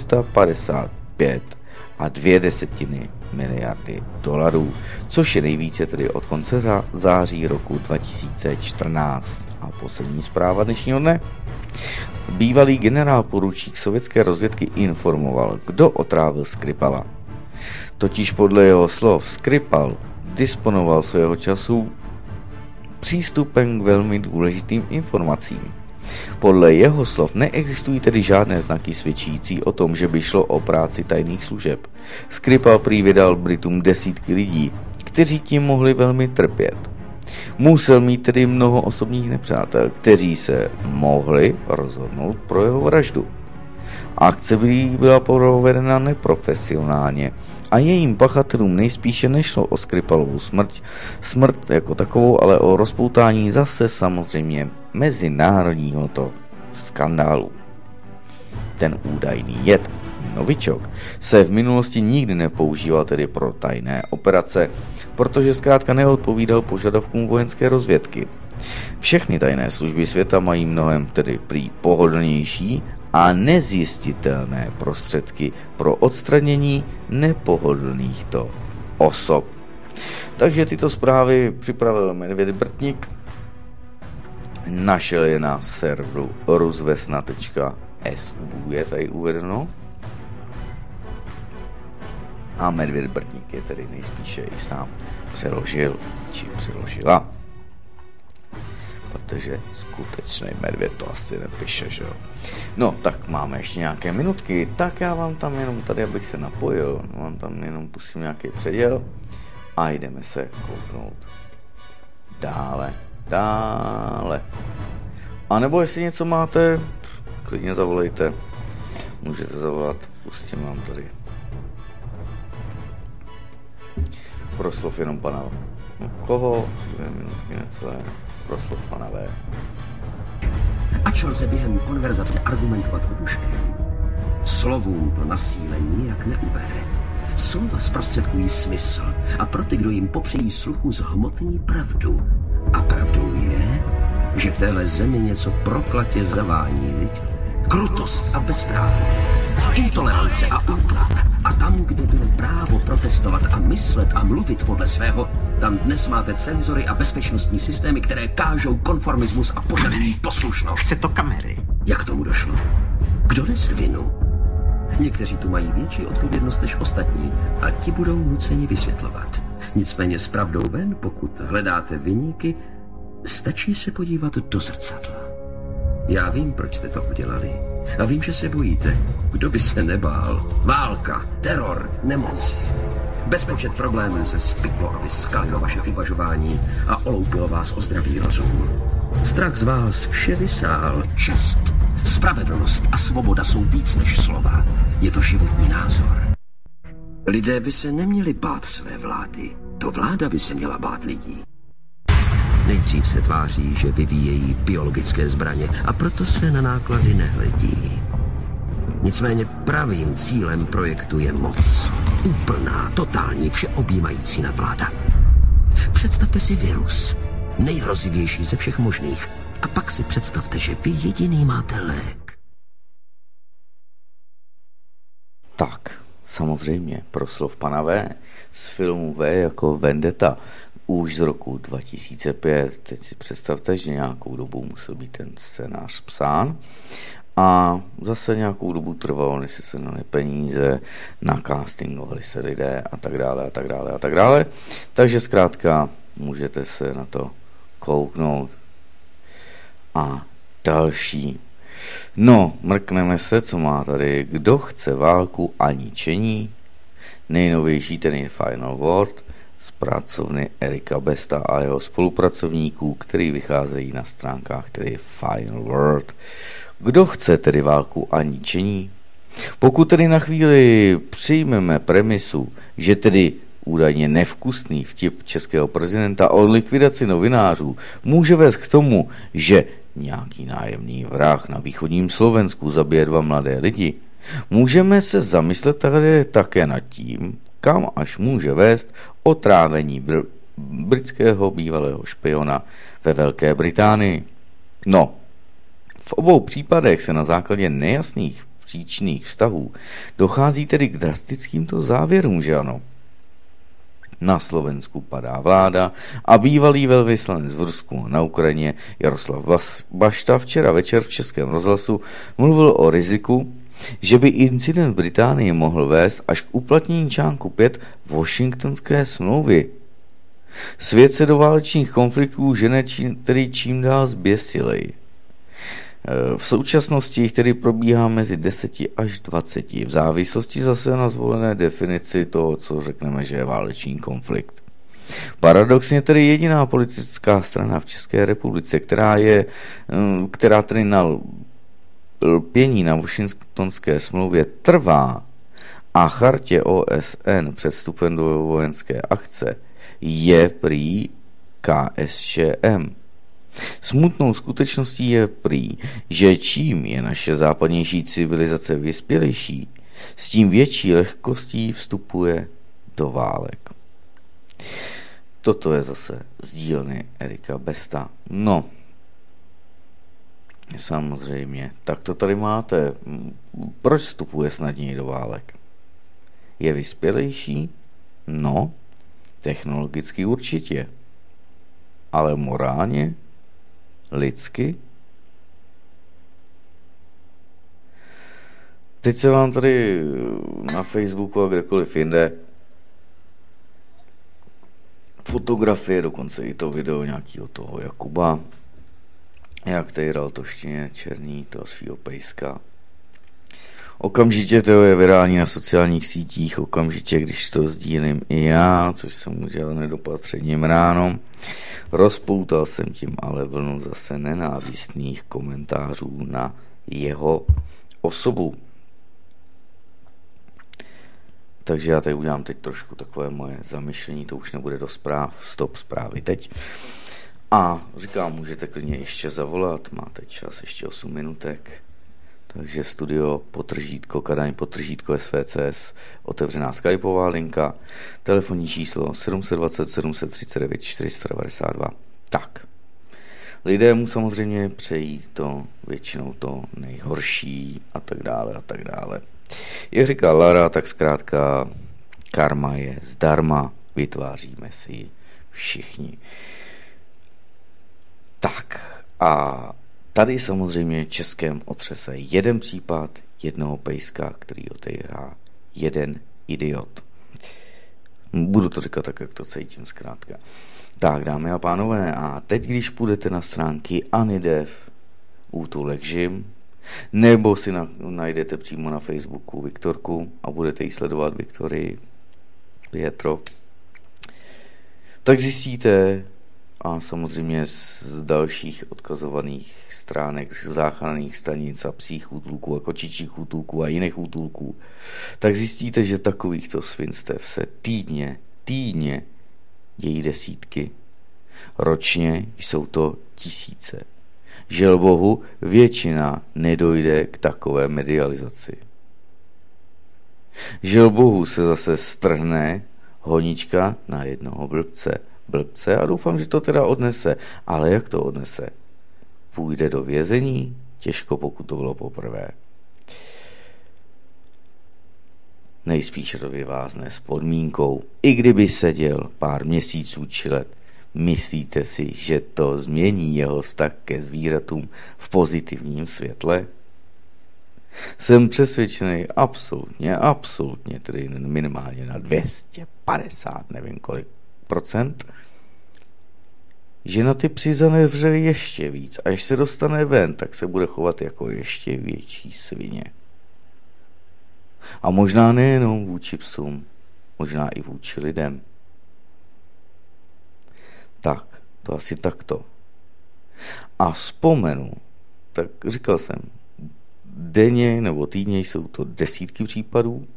455,2 miliardy dolarů, což je nejvíce tedy od konce září roku 2014. A poslední zpráva dnešního dne. Bývalý generál poručík sovětské rozvědky informoval, kdo otrávil Skripala. Totiž podle jeho slov Skripal disponoval svého času přístupem k velmi důležitým informacím. Podle jeho slov neexistují tedy žádné znaky svědčící o tom, že by šlo o práci tajných služeb. Skripal prý vydal Britům desítky lidí, kteří tím mohli velmi trpět. Musel mít tedy mnoho osobních nepřátel, kteří se mohli rozhodnout pro jeho vraždu. Akce byla provedena neprofesionálně a jejím pachatelům nejspíše nešlo o Skripalovu smrt jako takovou, ale o rozpoutání zase samozřejmě mezinárodního to skandálu. Ten údajný jed novičok se v minulosti nikdy nepoužíval tedy pro tajné operace, protože zkrátka neodpovídal požadavkům vojenské rozvědky. Všechny tajné služby světa mají mnohem tedy prý pohodlnější a nezjistitelné prostředky pro odstranění nepohodlných osob. Takže tyto zprávy připravil Medvěd Brtník, našel je na serveru rusvesna.su, je tady uvedeno. A Medvěd Brtník je tedy nejspíše i sám přeložil, či přeložila. Protože skutečný medvěd to asi nepíše, že jo. No, tak máme ještě nějaké minutky, tak já vám tam jenom tady, abych se napojil, vám tam jenom pustím nějaký předěl a jdeme se kouknout dále. A nebo jestli něco máte, klidně zavolejte, můžete zavolat, pustím vám tady proslov jenom pana koho, 2 minutky necelé, proslov pana V. Ač lze během konverzace argumentovat oduškem, slovům to na síle nijak neubere. Slova zprostředkují smysl a pro ty, kdo jim popřejí sluchu, zhmotní pravdu. A pravdou je, že v téhle zemi něco proklatě zavání lidé. Krutost a bezpráví, intolerance a útlak. A tam, kde bylo právo protestovat a myslet a mluvit podle svého, tam dnes máte cenzory a bezpečnostní systémy, které kážou konformismus a požadují poslušnost. Chce to kamery. Jak tomu došlo? Kdo nese vinu? Někteří tu mají větší odpovědnost než ostatní a ti budou nuceni vysvětlovat. Nicméně s pravdou ven, pokud hledáte viníky, stačí se podívat do zrcadla. Já vím, proč jste to udělali. A vím, že se bojíte. Kdo by se nebál? Válka, teror, nemoc. Bezpočet problémů se spiklo, aby skalilo vaše uvažování a oloupilo vás o zdravý rozum. Strach z vás vše vysál. Čest, spravedlnost a svoboda jsou víc než slova. Je to životní názor. Lidé by se neměli bát své vlády. To vláda by se měla bát lidí. Nejdřív se tváří, že vyvíjejí biologické zbraně a proto se na náklady nehledí. Nicméně pravým cílem projektu je moc. Úplná, totální, všeobjímající nadvláda. Představte si virus, nejhrozivější ze všech možných. A pak si představte, že vy jediný máte lék. Tak, samozřejmě, proslov pana V. z filmu V jako Vendetta, už z roku 2005. Teď si představte, že nějakou dobu musel být ten scénář psán. a zase nějakou dobu trvalo, než se sehnali peníze, nakastingovali se lidé a tak dále a tak dále a tak dále. Takže zkrátka můžete se na to kouknout. A další. No, mrkneme se, co má tady. Kdo chce válku a ničení? Nejnovější ten je Final World z pracovny Erika Besta a jeho spolupracovníků, který vycházejí na stránkách, který je Final World. Kdo chce tedy válku a ničení? Pokud tedy na chvíli přijmeme premisu, že tedy údajně nevkusný vtip českého prezidenta o likvidaci novinářů může vést k tomu, že nějaký nájemný vrah na východním Slovensku zabije 2 mladé lidi, můžeme se zamyslet tady také nad tím, kam až může vést otrávení britského bývalého špiona ve Velké Británii. No, v obou případech se na základě nejasných příčinných vztahů dochází tedy k drastickým závěrům, že ano? Na Slovensku padá vláda a bývalý velvyslanec v Rusku na Ukrajině Jaroslav Bašta včera večer v Českém rozhlasu mluvil o riziku, že by incident v Británii mohl vést až k uplatnění článku 5 Washingtonské smlouvy. Svět se do válečných konfliktů žene tedy čím dál zběsilej. V současnosti jich tedy probíhá mezi 10 až 20, v závislosti zase na zvolené definici toho, co řekneme, že je válečný konflikt. Paradoxně tedy jediná politická strana v České republice, která tedy na lpění na Washingtonské smlouvě trvá a chartě OSN před vstupem do vojenské akce, je prý KSČM. Smutnou skutečností je prý, že čím je naše západnější civilizace vyspělejší, s tím větší lehkostí vstupuje do válek. Toto je zase z dílny Erika Besta. No, samozřejmě, tak to tady máte. Proč vstupuje snadněji do válek? Je vyspělejší? No, technologicky určitě. Ale morálně? Lidsky? Teď se vám tady na Facebooku a kdekoliv jinde fotografie, dokonce i to video nějakého toho Jakuba, jak tady dal to štěně černý, toho svýho pejska. Okamžitě to je virální na sociálních sítích, okamžitě, když to sdílím i já, což jsem udělal nedopatřením ráno. Rozpoutal jsem tím ale vlnu zase nenávistných komentářů na jeho osobu. Takže já tady udělám teď trošku takové moje zamyšlení, to už nebude do zpráv, stop zprávy teď. A říkám, můžete klidně ještě zavolat, máte čas ještě 8 minutek. Takže studio _ Kadaň _ SVCS, otevřená skypová linka, telefonní číslo 720 739 492. Tak, lidé mu samozřejmě přejí to, většinou to nejhorší a tak dále a tak dále. Jak říká Lara, tak zkrátka karma je zdarma, vytváříme si ji všichni. Tak a tady samozřejmě Českém otřese jeden případ jednoho pejska, který odehrá jeden idiot. Budu to říkat tak, jak to cítím zkrátka. Tak, dámy a pánové, a teď, když půjdete na stránky Anidev, útulek Žim, nebo si najdete přímo na Facebooku Viktorku a budete jí sledovat Viktorii Pietro, tak zjistíte, a samozřejmě z dalších odkazovaných stránek z záchranných stanic a psích útulků a kočičích útulků a jiných útulků, tak zjistíte, že takovýchto svinstev se týdně dějí desítky. Ročně jsou to tisíce. Žel bohu, většina nedojde k takové medializaci. Žel bohu se zase strhne honička na jednoho blbce a doufám, že to teda odnese. Ale jak to odnese? Půjde do vězení? Těžko, pokud to bylo poprvé. Nejspíš to vyvázne s podmínkou. I kdyby seděl pár měsíců či let, myslíte si, že to změní jeho vztah ke zvířatům v pozitivním světle? Jsem přesvědčený absolutně, tedy minimálně na 250, nevím kolik procent, že na ty psy zanevře ještě víc. A až se dostane ven, tak se bude chovat jako ještě větší svině. A možná nejenom vůči psům, možná i vůči lidem. Tak, to asi takto. A vzpomenu, tak říkal jsem, denně nebo týdně jsou to desítky případů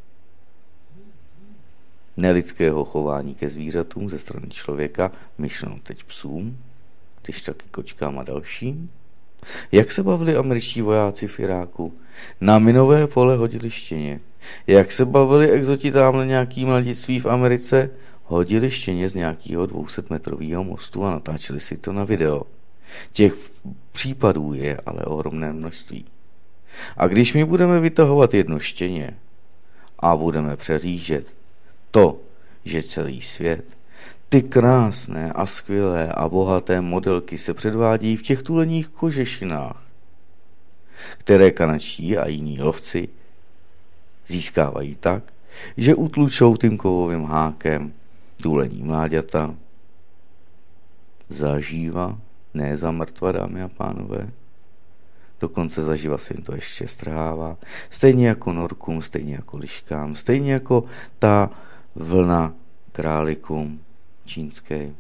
nelidského chování ke zvířatům ze strany člověka, myšleno teď psům, když taky kočkám a dalším. Jak se bavili američtí vojáci v Iráku? Na minové pole hodili štěně. Jak se bavili exoti tamhle nějaký mladiství v Americe? Hodili štěně z nějakého 200metrového mostu a natáčeli si to na video. Těch případů je ale ohromné množství. A když my budeme vytahovat jedno štěně a budeme přehlížet to, že celý svět, ty krásné a skvělé a bohaté modelky se předvádí v těch tuleních kožešinách, které kanadští a jiní lovci získávají tak, že utlučou tím kovovým hákem tulení mláďata zaživa, ne za mrtva, dámy a pánové, dokonce zaživa se jim to ještě strhává, stejně jako norkům, stejně jako liškám, stejně jako ta vlna králikům čínské.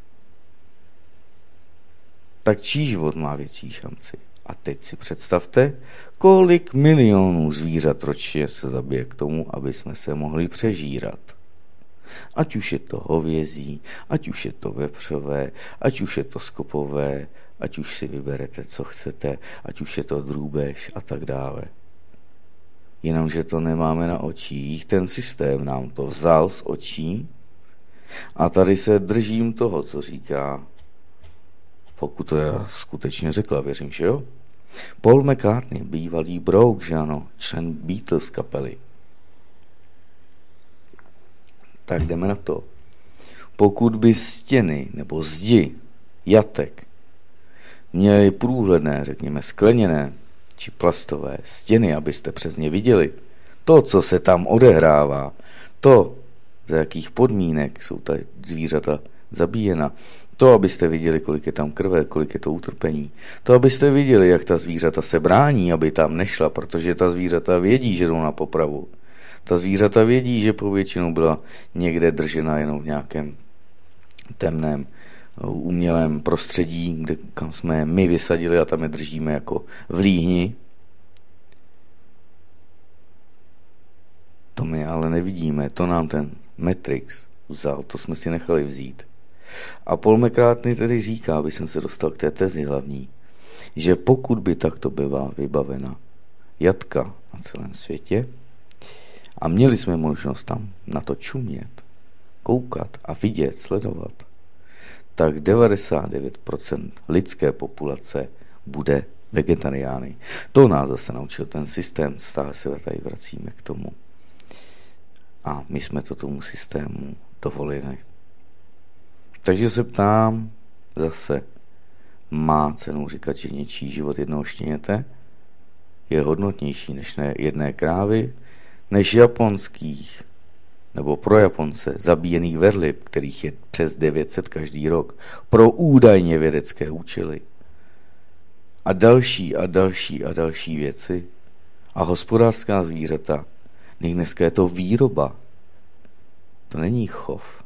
Tak čí život má větší šanci? A teď si představte, kolik milionů zvířat ročně se zabije k tomu, aby jsme se mohli přežírat. Ať už je to hovězí, ať už je to vepřové, ať už je to skopové, ať už si vyberete, co chcete, ať už je to drůbež a tak dále. Jenomže to nemáme na očích, ten systém nám to vzal z očí a tady se držím toho, co říká, pokud to já skutečně řekla, věřím, že jo? Paul McCartney, bývalý brouk, že ano, člen Beatles kapely. Tak jdeme na to. Pokud by stěny nebo zdi jatek měly průhledné, řekněme skleněné či plastové stěny, abyste přes ně viděli to, co se tam odehrává, to, za jakých podmínek jsou ta zvířata zabíjena, to, abyste viděli, kolik je tam krve, kolik je to utrpení, to, abyste viděli, jak ta zvířata se brání, aby tam nešla, protože ta zvířata vědí, že jdou na popravu. Ta zvířata vědí, že povětšinou byla někde držena jenom v nějakém temném, umělém prostředí, kam jsme my vysadili a tam je držíme jako v líhni. To my ale nevidíme, to nám ten Matrix vzal, to jsme si nechali vzít. A Paul McCartney tedy říká, aby jsem se dostal k té tezi hlavní, že pokud by takto byla vybavena jatka na celém světě a měli jsme možnost tam na to čumět, koukat a vidět, sledovat, tak 99% lidské populace bude vegetariány. To nás zase naučil ten systém, stále se tady vracíme k tomu. A my jsme to tomu systému dovolili. Takže se ptám zase, má cenu říkat, že něčí život jednoho štěněte je hodnotnější než jedné krávy, než japonských nebo pro Japonce zabíjených velryb, kterých je přes 900 každý rok, pro údajně vědecké účely. A další věci. A hospodářská zvířata. Dneska je to výroba. To není chov.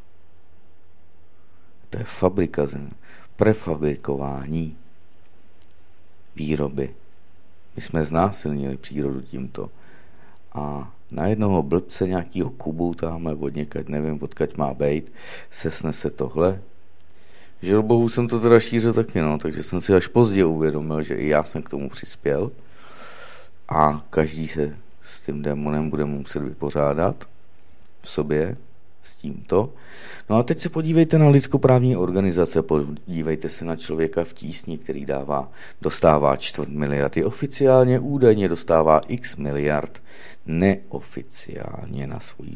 To je fabrika, prefabrikování výroby. My jsme znásilnili přírodu tímto. A na jednoho blbce nějakýho Kubu tamhle od někaď, nevím odkaď má bejt, se snese tohle. Želbohu jsem to teda šířil taky, no, takže jsem si až později uvědomil, že i já jsem k tomu přispěl a každý se s tím démonem bude muset vypořádat v sobě s tímto. No a teď se podívejte na lidskoprávní organizace, podívejte se na člověka v tísni, který dostává 4 miliardy, oficiálně údajně dostává x miliard, neoficiálně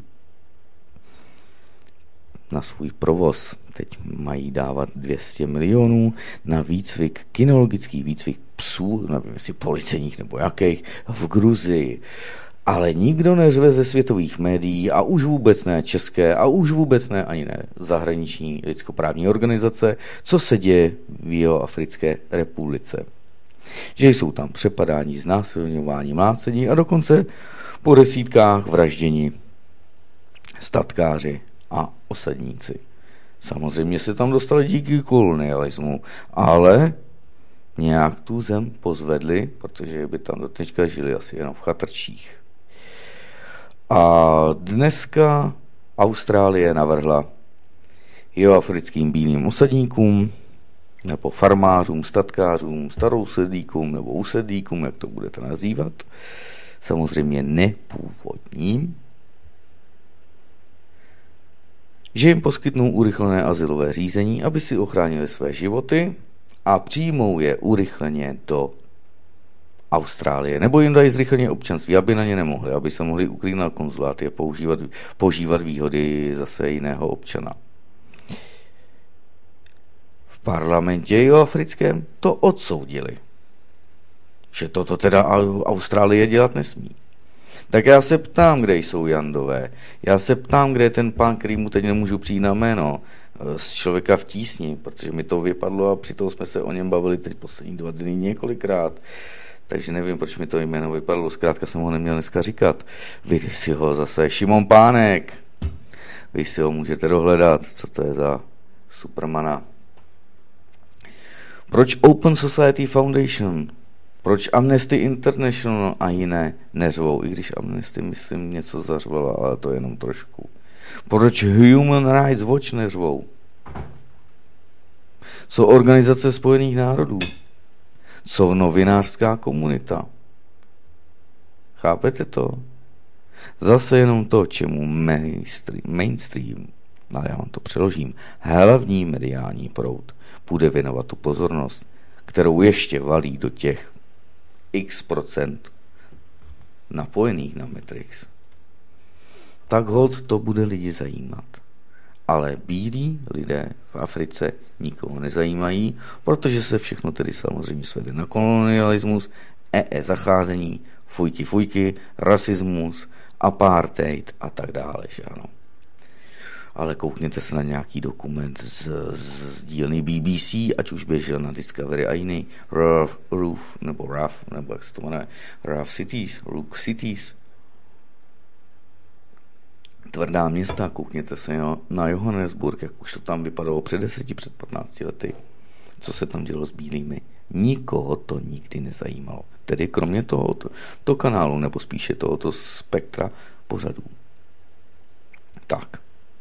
na svůj provoz. Teď mají dávat 200 milionů na výcvik, kinologický výcvik psů, nevím jestli policejních nebo jakých, v Gruzii. Ale nikdo neřve ze světových médií a už vůbec ne české a už vůbec ne ani ne zahraniční lidskoprávní organizace, co se děje v Jihoafrické republice. Že jsou tam přepadání, znásilňování, mlácení a dokonce po desítkách vraždění statkáři a osadníci. Samozřejmě se tam dostali díky kolonialismu, ale nějak tu zem pozvedli, protože by tam dotečka žili asi jenom v chatrčích. A dneska Austrálie navrhla jihoafrickým bílým osadníkům nebo farmářům, statkářům, starousedlíkům nebo usedlíkům, jak to budete nazývat, samozřejmě nepůvodním, že jim poskytnou urychlené azylové řízení, aby si ochránili své životy a přijmou je urychleně do Austrálie, nebo jim dají zrychleně občanství, aby na ně nemohli, aby se mohli uklidit na konzuláty a požívat výhody zase jiného občana. V parlamentě jihoafrickém to odsoudili, že toto teda Austrálie dělat nesmí. Tak já se ptám, kde jsou Jandové. Já se ptám, kde je ten pán, který mu teď nemůžu přijít na jméno, z Člověka v tísni, protože mi to vypadlo a přitom jsme se o něm bavili teď poslední 2 dny několikrát. Takže nevím, proč mi to jméno vypadlo, zkrátka jsem ho neměl dneska říkat. Vy si ho zase, Šimon Pánek, vy si ho můžete dohledat, co to je za supermana. Proč Open Society Foundation? Proč Amnesty International a jiné neřvou? I když Amnesty, myslím, něco zařvala, ale to jenom trošku. Proč Human Rights Watch neřvou? Co Organizace spojených národů? Co novinářská komunita? Chápete to? Zase jenom to, čemu mainstream, ale já vám to přeložím, hlavní mediální proud bude věnovat tu pozornost, kterou ještě valí do těch x% napojených na Matrix. Tak holt to bude lidi zajímat. Ale bílí lidé v Africe nikoho nezajímají, protože se všechno tedy samozřejmě svede na kolonialismus, zacházení, fujky, rasismus, apartheid a tak dále, že ano. Ale koukněte se na nějaký dokument z dílny BBC, ať už běžel na Discovery a jiný, Rough, nebo jak se to jmenuje, Rough Cities, tvrdá města, koukněte se na Johannesburg, jak už to tam vypadalo před 15 lety, co se tam dělo s bílými. Nikoho to nikdy nezajímalo. Tedy kromě tohoto kanálu, nebo spíše tohoto spektra pořadů. Tak.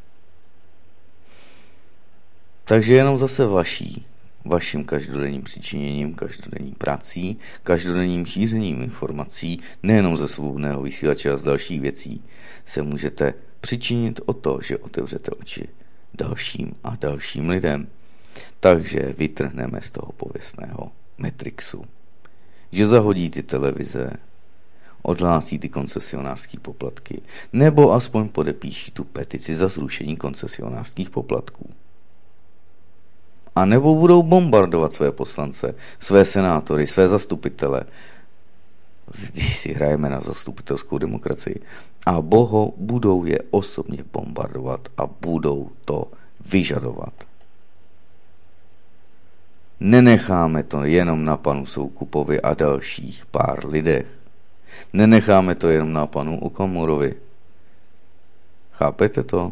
Takže jenom zase vaším každodenním přičiněním, každodenní prací, každodenním šířením informací, nejenom ze svobodného vysílače a z dalších věcí, se můžete přičinit o to, že otevřete oči dalším a dalším lidem. Takže vytrhneme z toho pověstného Matrixu. Že zahodí ty televize, odhlásí ty koncesionářské poplatky, nebo aspoň podepíší tu petici za zrušení koncesionářských poplatků. A nebo budou bombardovat své poslance, své senátory, své zastupitele, když si hrajeme na zastupitelskou demokracii, a budou je osobně bombardovat a budou to vyžadovat. Nenecháme to jenom na panu Soukupovi a dalších pár lidech. Nenecháme to jenom na panu Okamurovi. Chápete to?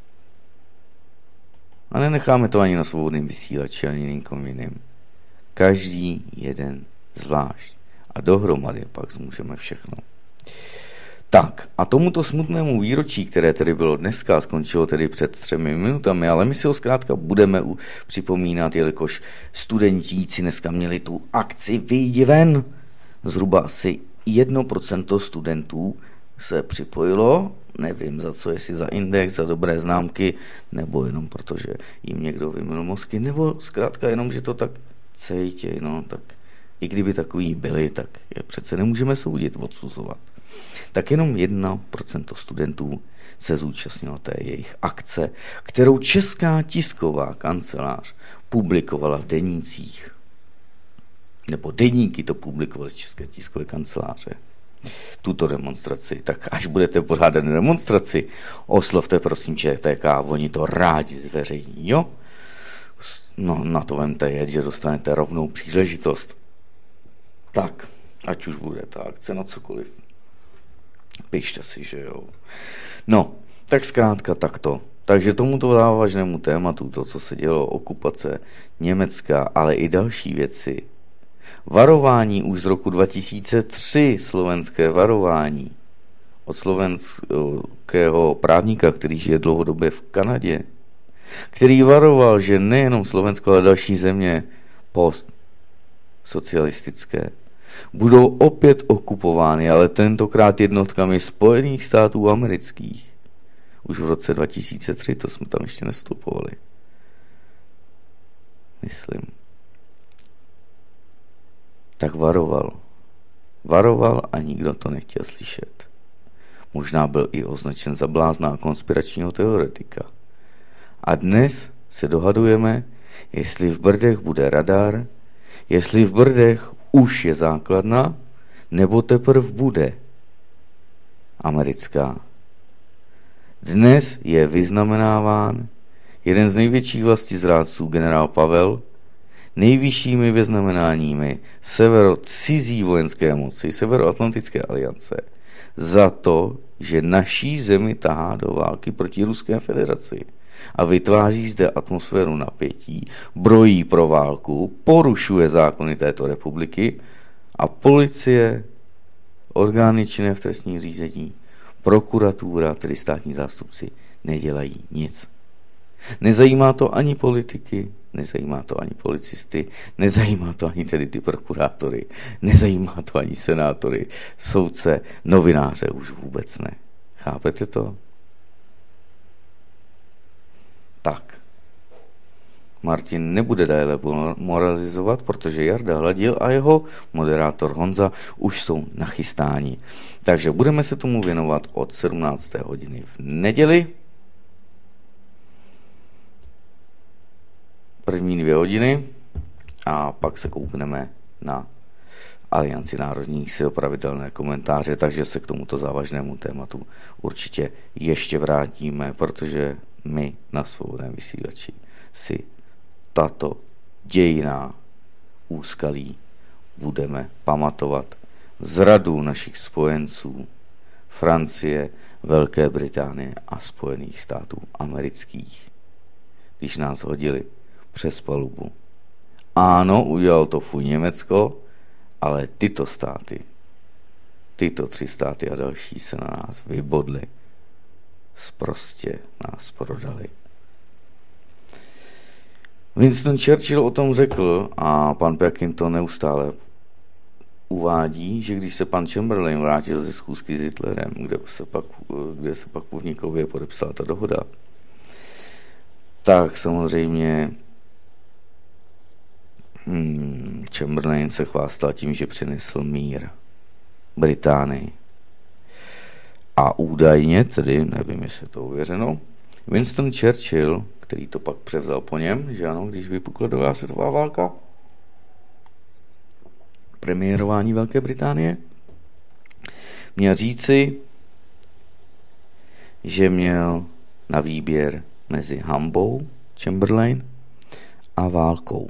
A nenecháme to ani na svobodným vysílači, ani nikom jiným. Každý jeden zvlášť. A dohromady pak zmůžeme všechno. Tak, a tomuto smutnému výročí, které tedy bylo dneska, skončilo tedy před 3 minutami, ale my si ho zkrátka budeme připomínat, jelikož studentíci dneska měli tu akci Vyjdi ven. Zhruba asi 1% studentů se připojilo, nevím za co, jestli za index, za dobré známky, nebo jenom protože jim někdo vymyl mozky, nebo zkrátka jenom, že to tak cítěj, no, tak i kdyby takový byli, tak je přece nemůžeme soudit, odsuzovat. Tak jenom 1% studentů se zúčastnilo té jejich akce, kterou Česká tisková kancelář publikovala v denících. nebo deníky to publikovaly z České tiskové kanceláře, tuto demonstraci, tak až budete pořádat demonstraci, oslovte prosím ČTK, oni to rádi zveřejní, jo? No, na to vemte jet, že dostanete rovnou příležitost. Tak, ať už bude ta akce na cokoliv. Pište si, že jo. No, tak zkrátka takto. Takže tomuto závažnému tématu, to, co se dělo, okupace Německa, ale i další věci, varování už z roku 2003, slovenské varování od slovenského právníka, který žije dlouhodobě v Kanadě, který varoval, že nejenom Slovensko, ale další země postsocialistické budou opět okupovány, ale tentokrát jednotkami Spojených států amerických. Už v roce 2003, to jsme tam ještě nestupovali. Myslím. Tak varoval. Varoval a nikdo to nechtěl slyšet. Možná byl i označen za blázna konspiračního teoretika. A dnes se dohadujeme, jestli v Brdech bude radar, jestli v Brdech už je základna, nebo teprve bude americká. Dnes je vyznamenáván jeden z největších vlastizrádců generál Pavel nejvyššími vyznamenáními cizí vojenské moci, Severoatlantické aliance, za to, že naší zemi tahá do války proti Ruské federaci a vytváří zde atmosféru napětí, brojí pro válku, porušuje zákony této republiky a policie, orgány činné v trestním řízení, prokuratura, tedy státní zástupci, nedělají nic. Nezajímá to ani politiky, nezajímá to ani policisty, nezajímá to ani tedy ty prokurátory, nezajímá to ani senátory, soudce, novináře už vůbec ne. Chápete to? Tak. Martin nebude déle moralizovat, protože Jarda Hladil a jeho moderátor Honza už jsou nachystáni. Takže budeme se tomu věnovat od 17. hodiny v neděli. První 2 hodiny a pak se koukneme na Alianci národních sil, pravidelné komentáře, takže se k tomuto závažnému tématu určitě ještě vrátíme, protože my na Svobodném vysílači si tato dějinná úskalí budeme pamatovat. Zradu našich spojenců Francie, Velké Británie a Spojených států amerických, když nás hodili přes palubu. Ano, udělal to fuj Německo, ale tyto státy, tyto 3 státy a další se na nás vybodly. Sprostě nás prodali. Winston Churchill o tom řekl a pan Pekin to neustále uvádí, že když se pan Chamberlain vrátil ze schůzky s Hitlerem, kde se pak v Vnikově podepsala ta dohoda, tak samozřejmě Chamberlain se chvástal tím, že přinesl mír Británii. A údajně, tedy nevím, jestli je to ověřeno, Winston Churchill, který to pak převzal po něm, že ano, když vypukla druhá světová válka, premiérování Velké Británie, měl říci, že měl na výběr mezi hanbou Chamberlain a válkou.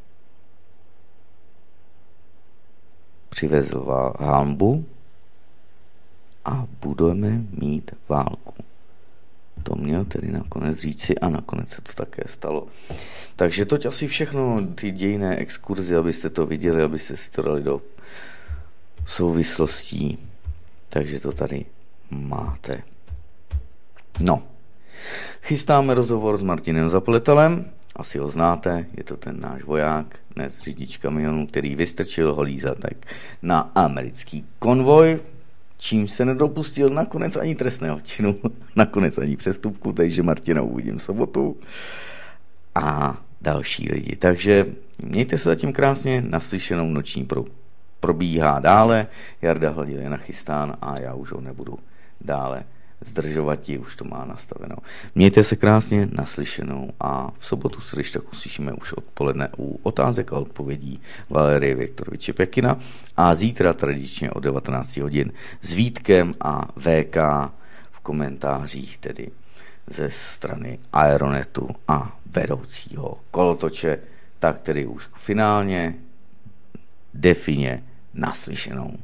Přivezl hanbu a budeme mít válku. To měl tedy nakonec říci a nakonec se to také stalo. Takže toť asi všechno, ty dějinné exkurzy, abyste to viděli, abyste si to dali do souvislostí. Takže to tady máte. No, chystáme rozhovor s Martinem Zapletalem, asi ho znáte, je to ten náš voják, dnes řidič kamionu, který vystrčil holý zadek na americký konvoj, čím se nedopustil nakonec ani trestného činu, nakonec ani přestupku, takže Martina uvidím v sobotu a další lidi. Takže mějte se zatím krásně, naslyšenou. Noční probíhá dále, Jarda Hladil je nachystán a já už ho nebudu dále zdržovati, už to má nastaveno. Mějte se krásně, naslyšenou a v sobotu se když tak uslyšíme už odpoledne u otázek a odpovědí Valerie Viktoroviče Pekina a zítra tradičně o 19 hodin s Vítkem a VK v komentářích tedy ze strany Aeronetu a vedoucího kolotoče, tak tedy už finálně defině naslyšenou.